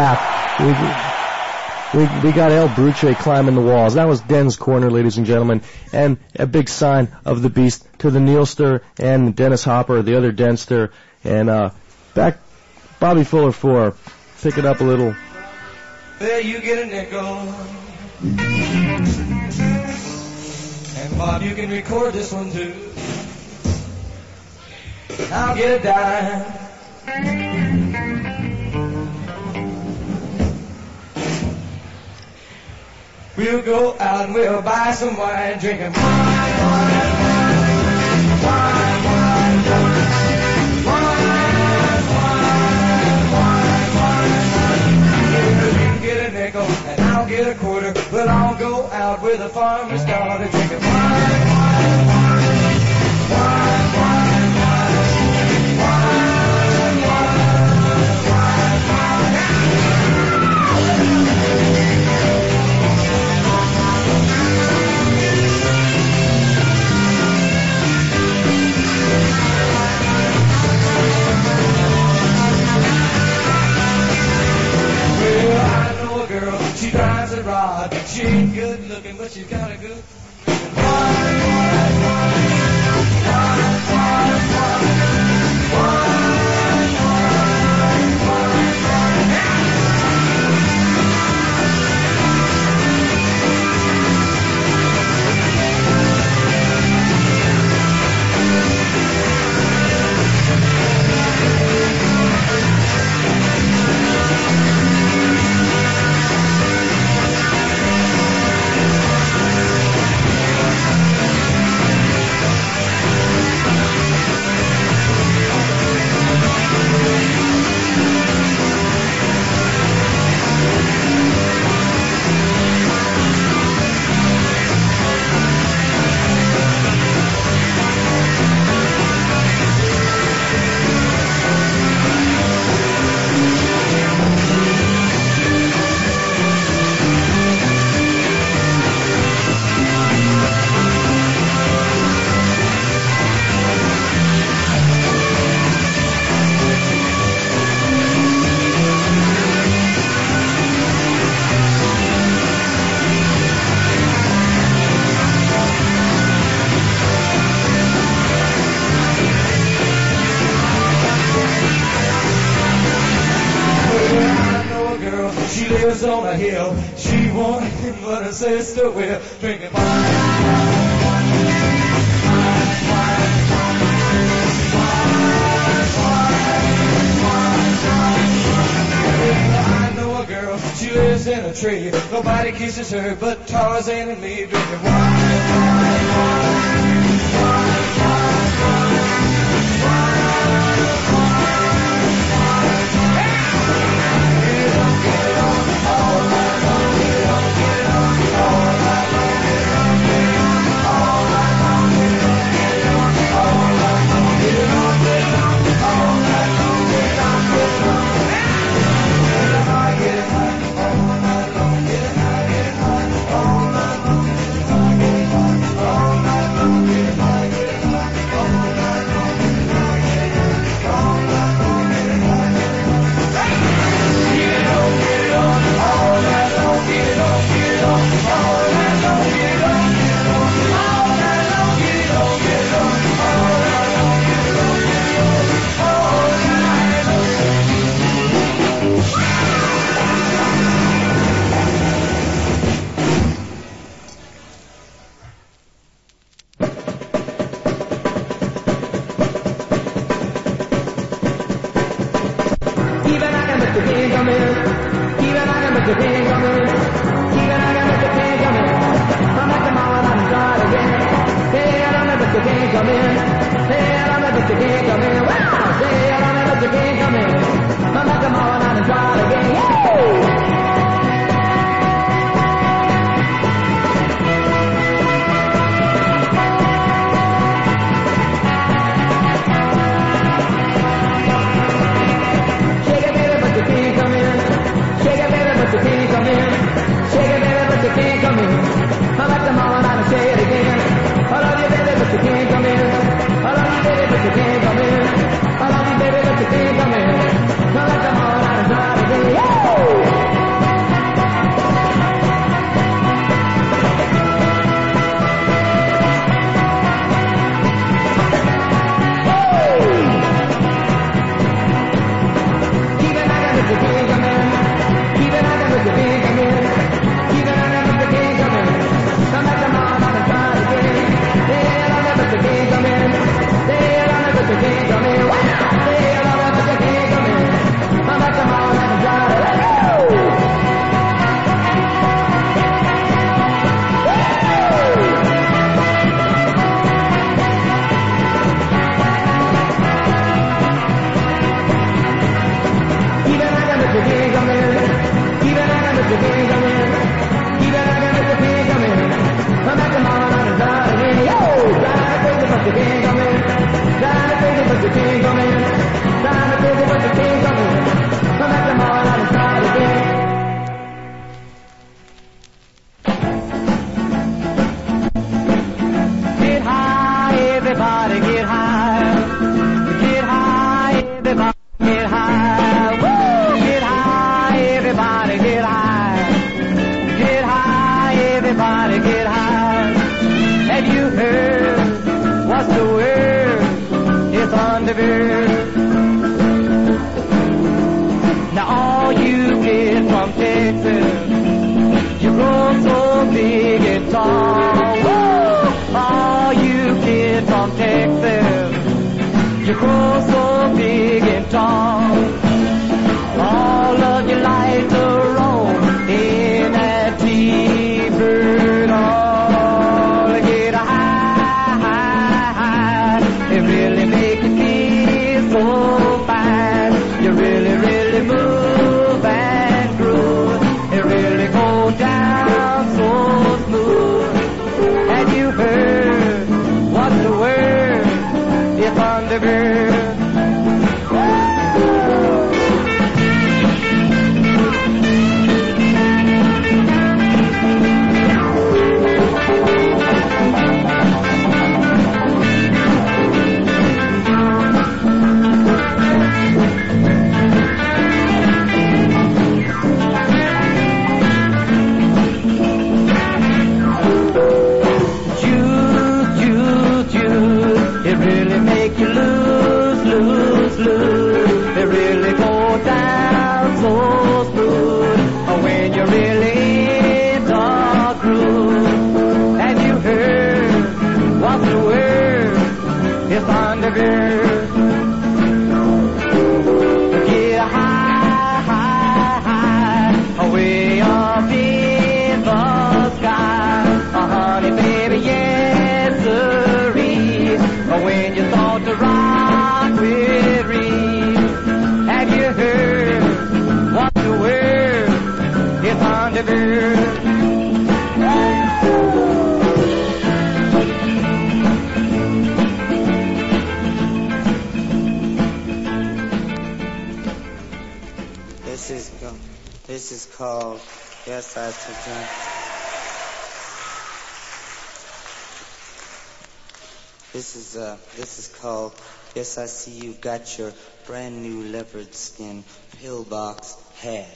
rap. We got El Bruche climbing the walls. That was Den's Corner, ladies and gentlemen, and a big sign of the beast to the Neilster and Dennis Hopper, the other Denster, and back Bobby Fuller 4. Pick it up a little. Well, you get a nickel. And Bob, you can record this one too. I'll get a dime. We'll go out and we'll buy some wine, drinking wine, wine, wine, wine, wine, wine. You get a nickel and I'll get a quarter, but I'll go out with a farmer's daughter, drinking wine, wine, wine, wine, wine, wine, wine, wine, wine, girl, she drives a rod. She ain't good looking, but she's got a good on a hill. She won't, but her sister will. Drinking I know a girl, she lives in a tree. Nobody kisses her but Tarzan and me. Drinking you can't come in. I love you, baby, but you can't come in. you can't come in. Keep it rocking, but you can't come in. Come back tomorrow night and try it again. Yo, try to fix it, but you can't come in. Try to fix it, but you can't come in. Try to fix it, but you can't come in. Come back tomorrow night and try it again. Get high, everybody, get high. Get high, everybody, get high. Woo! Get high, everybody, get high. Get high, everybody, get high. Have you heard what's the word? It's Thunderbird. Now all you kids from Texas, you grow so big and tall. Woo! All you kids from Texas, you grow so big and tall. All of your lights are on in that T-bird. All get high, high, high. It really make you feel so fine. You really, really move and groove. It really goes down so smooth. Have you heard what's the word? It's Thunderbird. It really make you lose, lose, lose. It really go down so smooth. When you're really in the groove. Have you heard what's the word? It's Thunderbird. Get high, high, high, way up in the sky. Honey, baby, yes, sirree. When you thought to rock with Reed. Have you heard what's the word? It's Thunderbird. This is called Yes I Took. This is called Yes I See You Got Your Brand New Leopard Skin Pillbox Hat.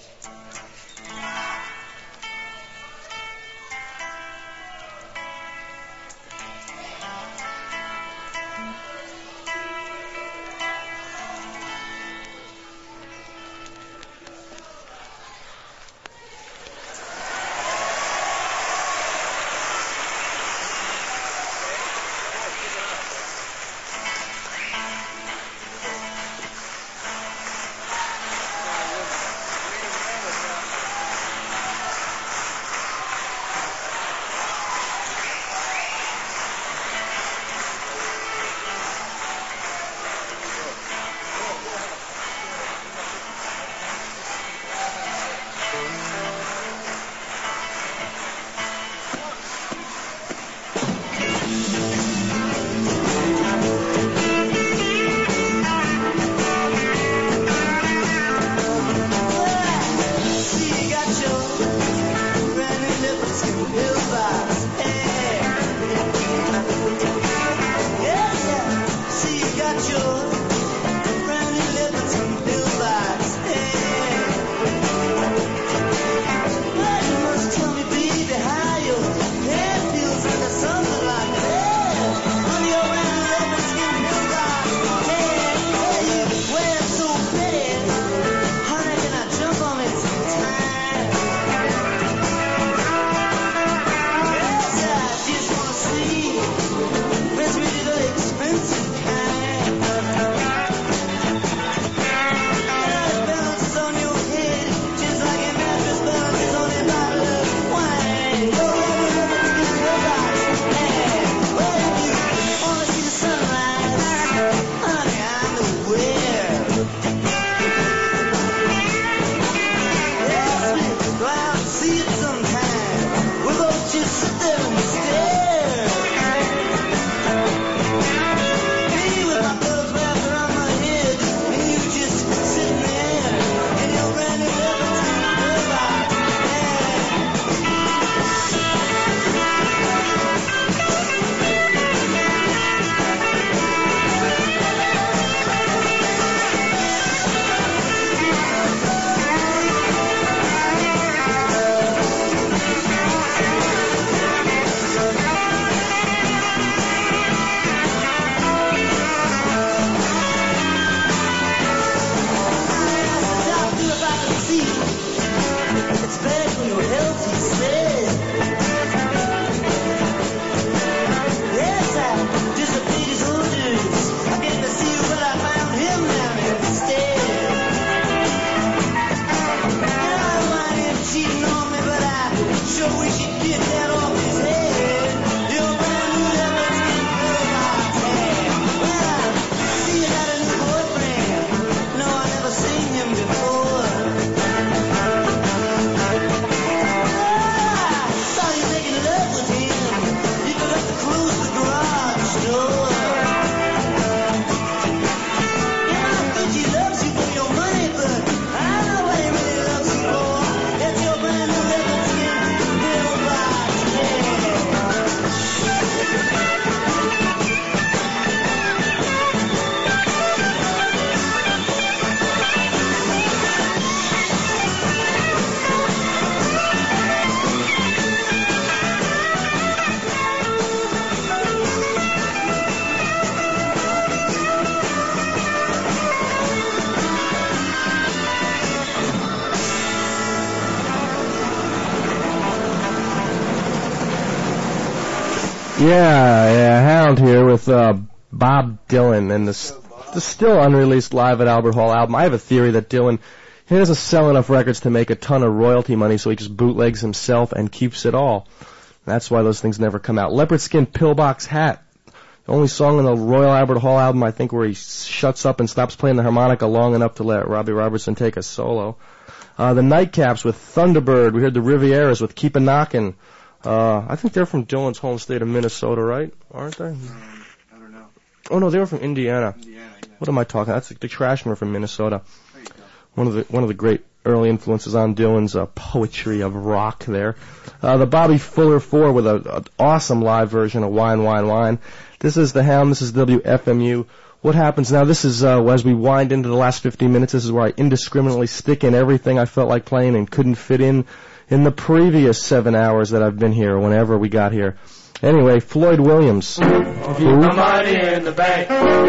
Yeah, Hound here with Bob Dylan and the still unreleased Live at Albert Hall album. I have a theory that Dylan, he doesn't sell enough records to make a ton of royalty money, so he just bootlegs himself and keeps it all. That's why those things never come out. Leopard Skin Pillbox Hat. The only song on the Royal Albert Hall album, I think, where he shuts up and stops playing the harmonica long enough to let Robbie Robertson take a solo. The Nightcaps with Thunderbird. We heard the Rivieras with Keep a Knockin'. I think they're from Dylan's home state of Minnesota, right? Aren't they? I don't know. Oh, no, they were from Indiana. Indiana, yeah. What am I talking? That's the Trashmen from Minnesota. There you go. One of the great early influences on Dylan's poetry of rock there. The Bobby Fuller 4 with an awesome live version of Wine, Wine, Wine. This is The Hound. This is WFMU. What happens now, this is, as we wind into the last 15 minutes, this is where I indiscriminately stick in everything I felt like playing and couldn't fit in the previous 7 hours that I've been here, whenever we got here. Anyway, Floyd Williams. Keep my money in the bank.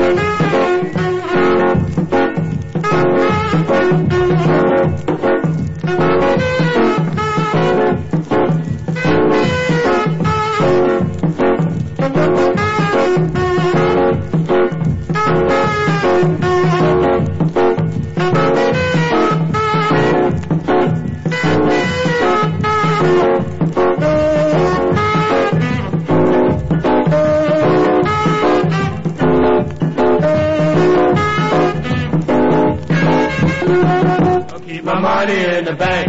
Keep my money in the bank.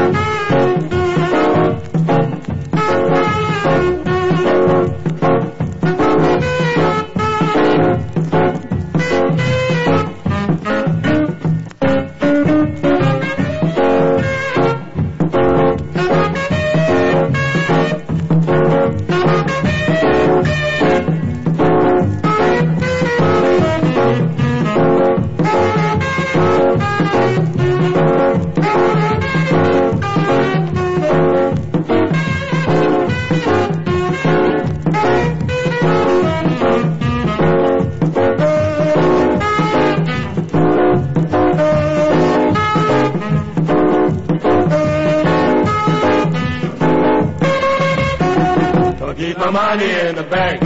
Keep my money in the bank.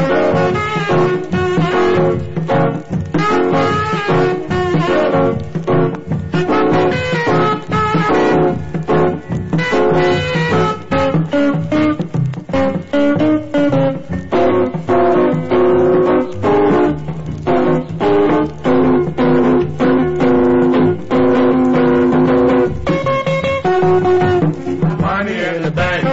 Money in the bank.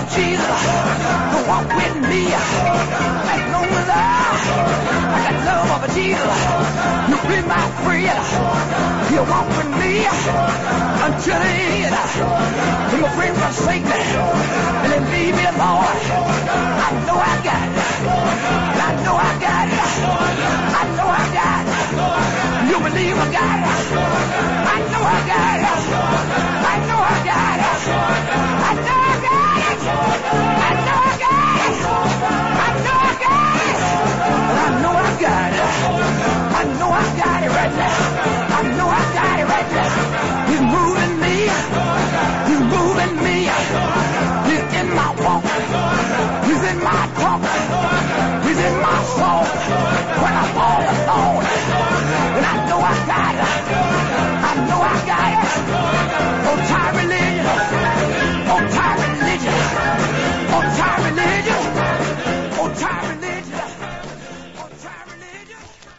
of Jesus. Walk with me. Ain't no other. I got love of Jesus. You be my friend. You walk with me until the end. And my friends forsake me and then leave me alone. I know I got it. I know I got it. I know I got it. You believe I got it. I know I got it. I know I got it. I know I got it. I know I got it. I know I got it. I know I got it. I know I got it right now. I know I got it right now. He's moving me. He's moving me. He's in my walk. He's in my talk. He's in my soul. When I'm all alone. And I know I got it. I know I got it. Old time religion. Old time religion. Old time religion. Old time religion. Old time religion.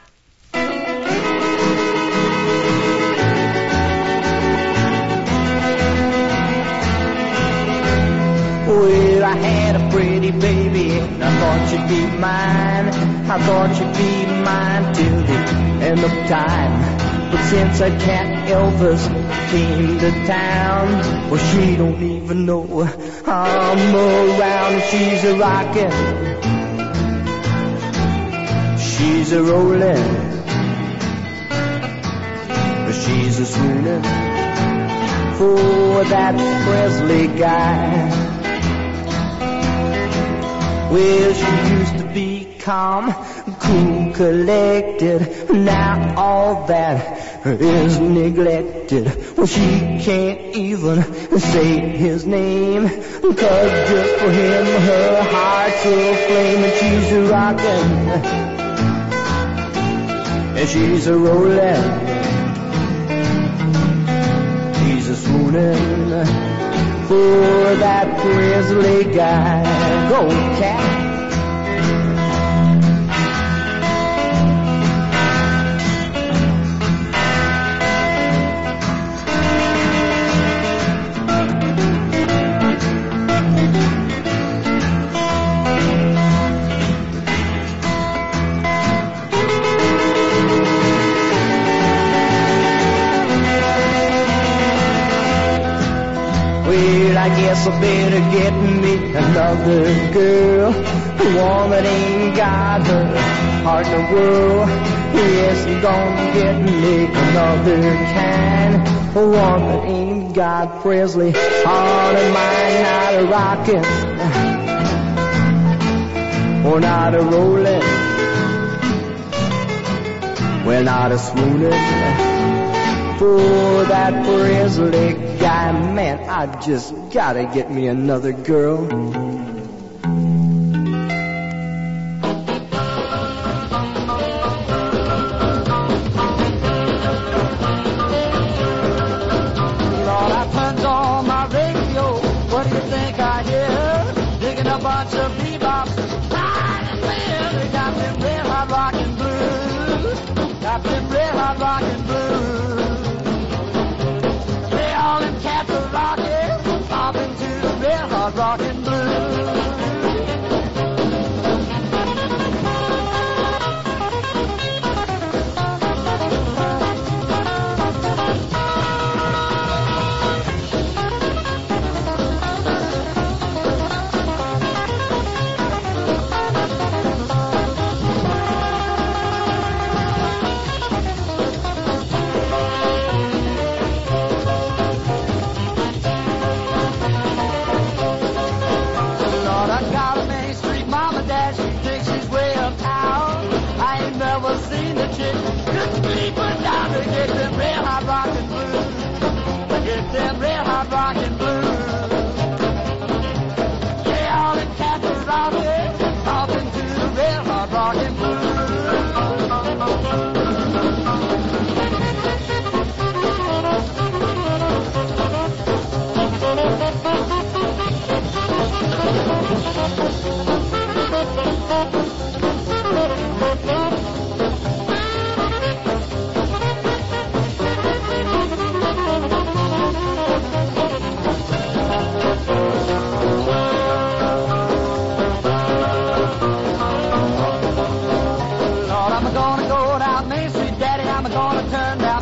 Well, I had a pretty baby, and I thought she'd be mine. I thought she'd be mine till the end of time. But since a cat Elvis came to town, well, she don't even know I'm around. She's a rockin', she's a rollin', she's a swoonin' for that Presley guy. Well, she used to be calm, cool, collected. Now all that is neglected. Well, she can't even say his name, 'cause just for him her heart's aflame. And she's a rockin', and she's a rollin', she's a swoonin' for that Presley guy. Go, cat. I guess I better get me another girl, one that ain't got her heart in the world. Yes, I'm gonna get me another kind, one that ain't got Presley heart in mine. Not a rockin', or not a rollin', well, not a swoonin' for that Presley guy. Man, I just gotta get me another girl. Lord, I turned on my radio. What do you think I hear? Digging a bunch of bebops. They got them red hot rockin' blues. Got them red hot rockin' blues. All them cats are rockin', bobbing to the red hot rockin' blues. Get them red hot rockin' blues. Get them red hot rockin' blues. Yeah, all the cats are rockin', bobbing to the red hot rockin' blues.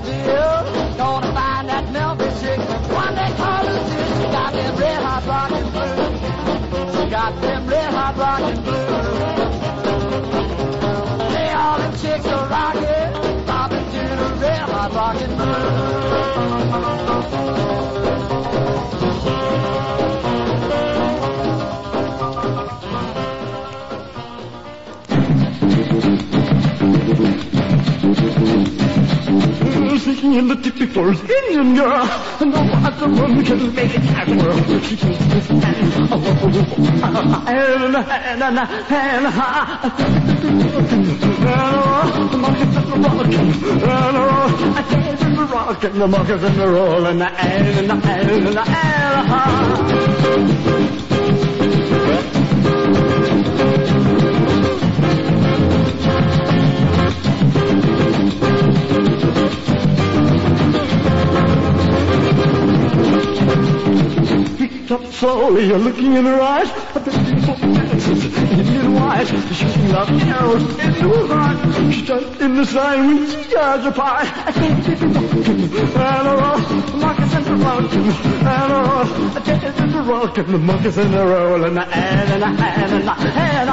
the hills, gonna find that Memphis chick. One they call Lucy, she got them red hot rockin' blues. She got them red hot rockin' blues. Hey, all them chicks are rockin', bopping to the red hot rockin' blues. Singing in the tippy falls, Indian girl. No other woman can make it happen. She takes this hand. The markers and the roll and the up slowly, you're looking in her eyes, but there's beautiful dances in white, shooting out arrows into her heart. She's just in the sign when she jars a pie. I can't keep it walking, and a roll, the moccasins are rocking, and a roll, the dances are rocking, the moccasins are rolling, and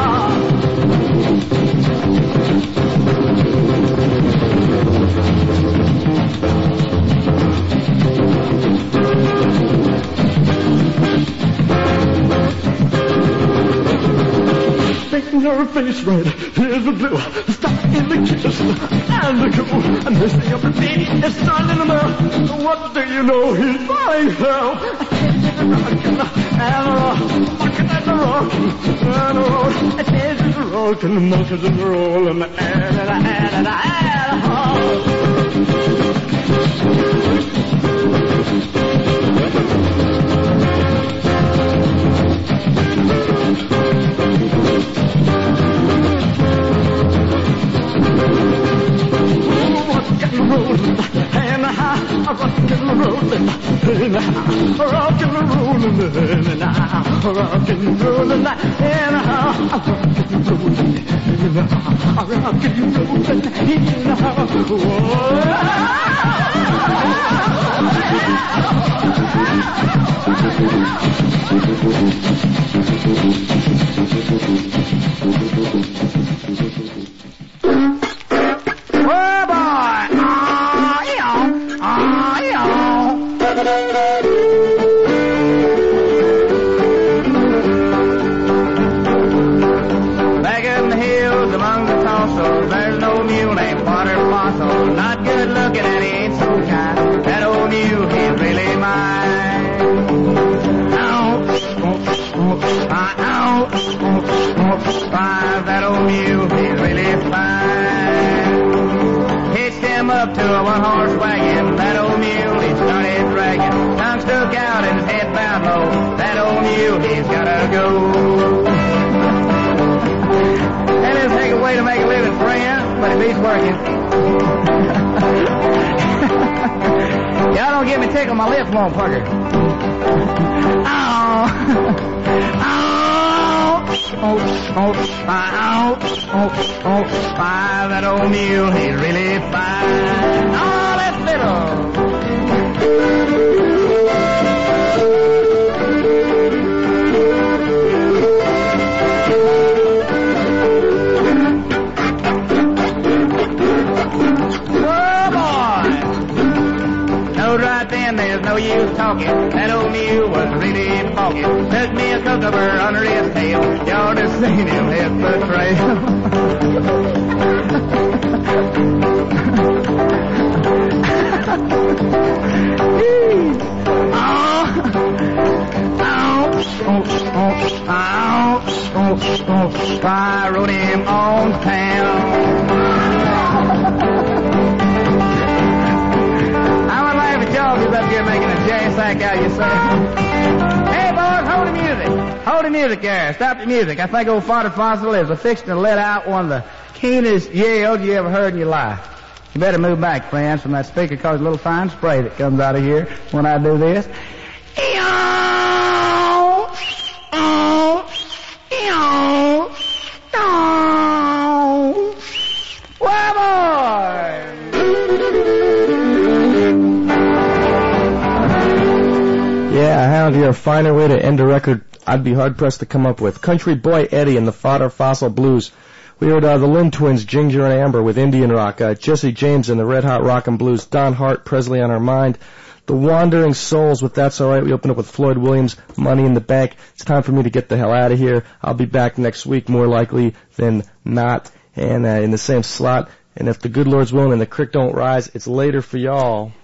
making her face red, here's the blue, stuck in the kiss, and the cool, and messing up the baby, it's starting in the middle. What do you know, he's falling hell. I can't get the rockin', and a roll, rockin' and a rockin', and a roll, I can't get the rockin', the monkeys and the roll, and I rode him on town. I would laugh at y'all who's up here making a jazz sack out of yourself. Hey, boys, hold the music. Hold the music there. Stop the music. I think old Farty Fossil is fixing to let out one of the keenest yells you ever heard in your life. You better move back, friends, from that speaker, cause a little fine spray that comes out of here when I do this. Well, boy! sound here, a finer way to end a record I'd be hard-pressed to come up with. Country Boy Eddie and the Fodder Fossil Blues. We heard the Lynn Twins, Ginger and Amber with Indian Rock, Jesse James and the Red Hot Rockin' Blues, Don Hart, Presley on Our Mind, The Wandering Souls with That's Alright. We opened up with Floyd Williams, Money in the Bank. It's time for me to get the hell out of here. I'll be back next week, more likely than not, and in the same slot. And if the good Lord's willing and the creek don't rise, it's later for y'all.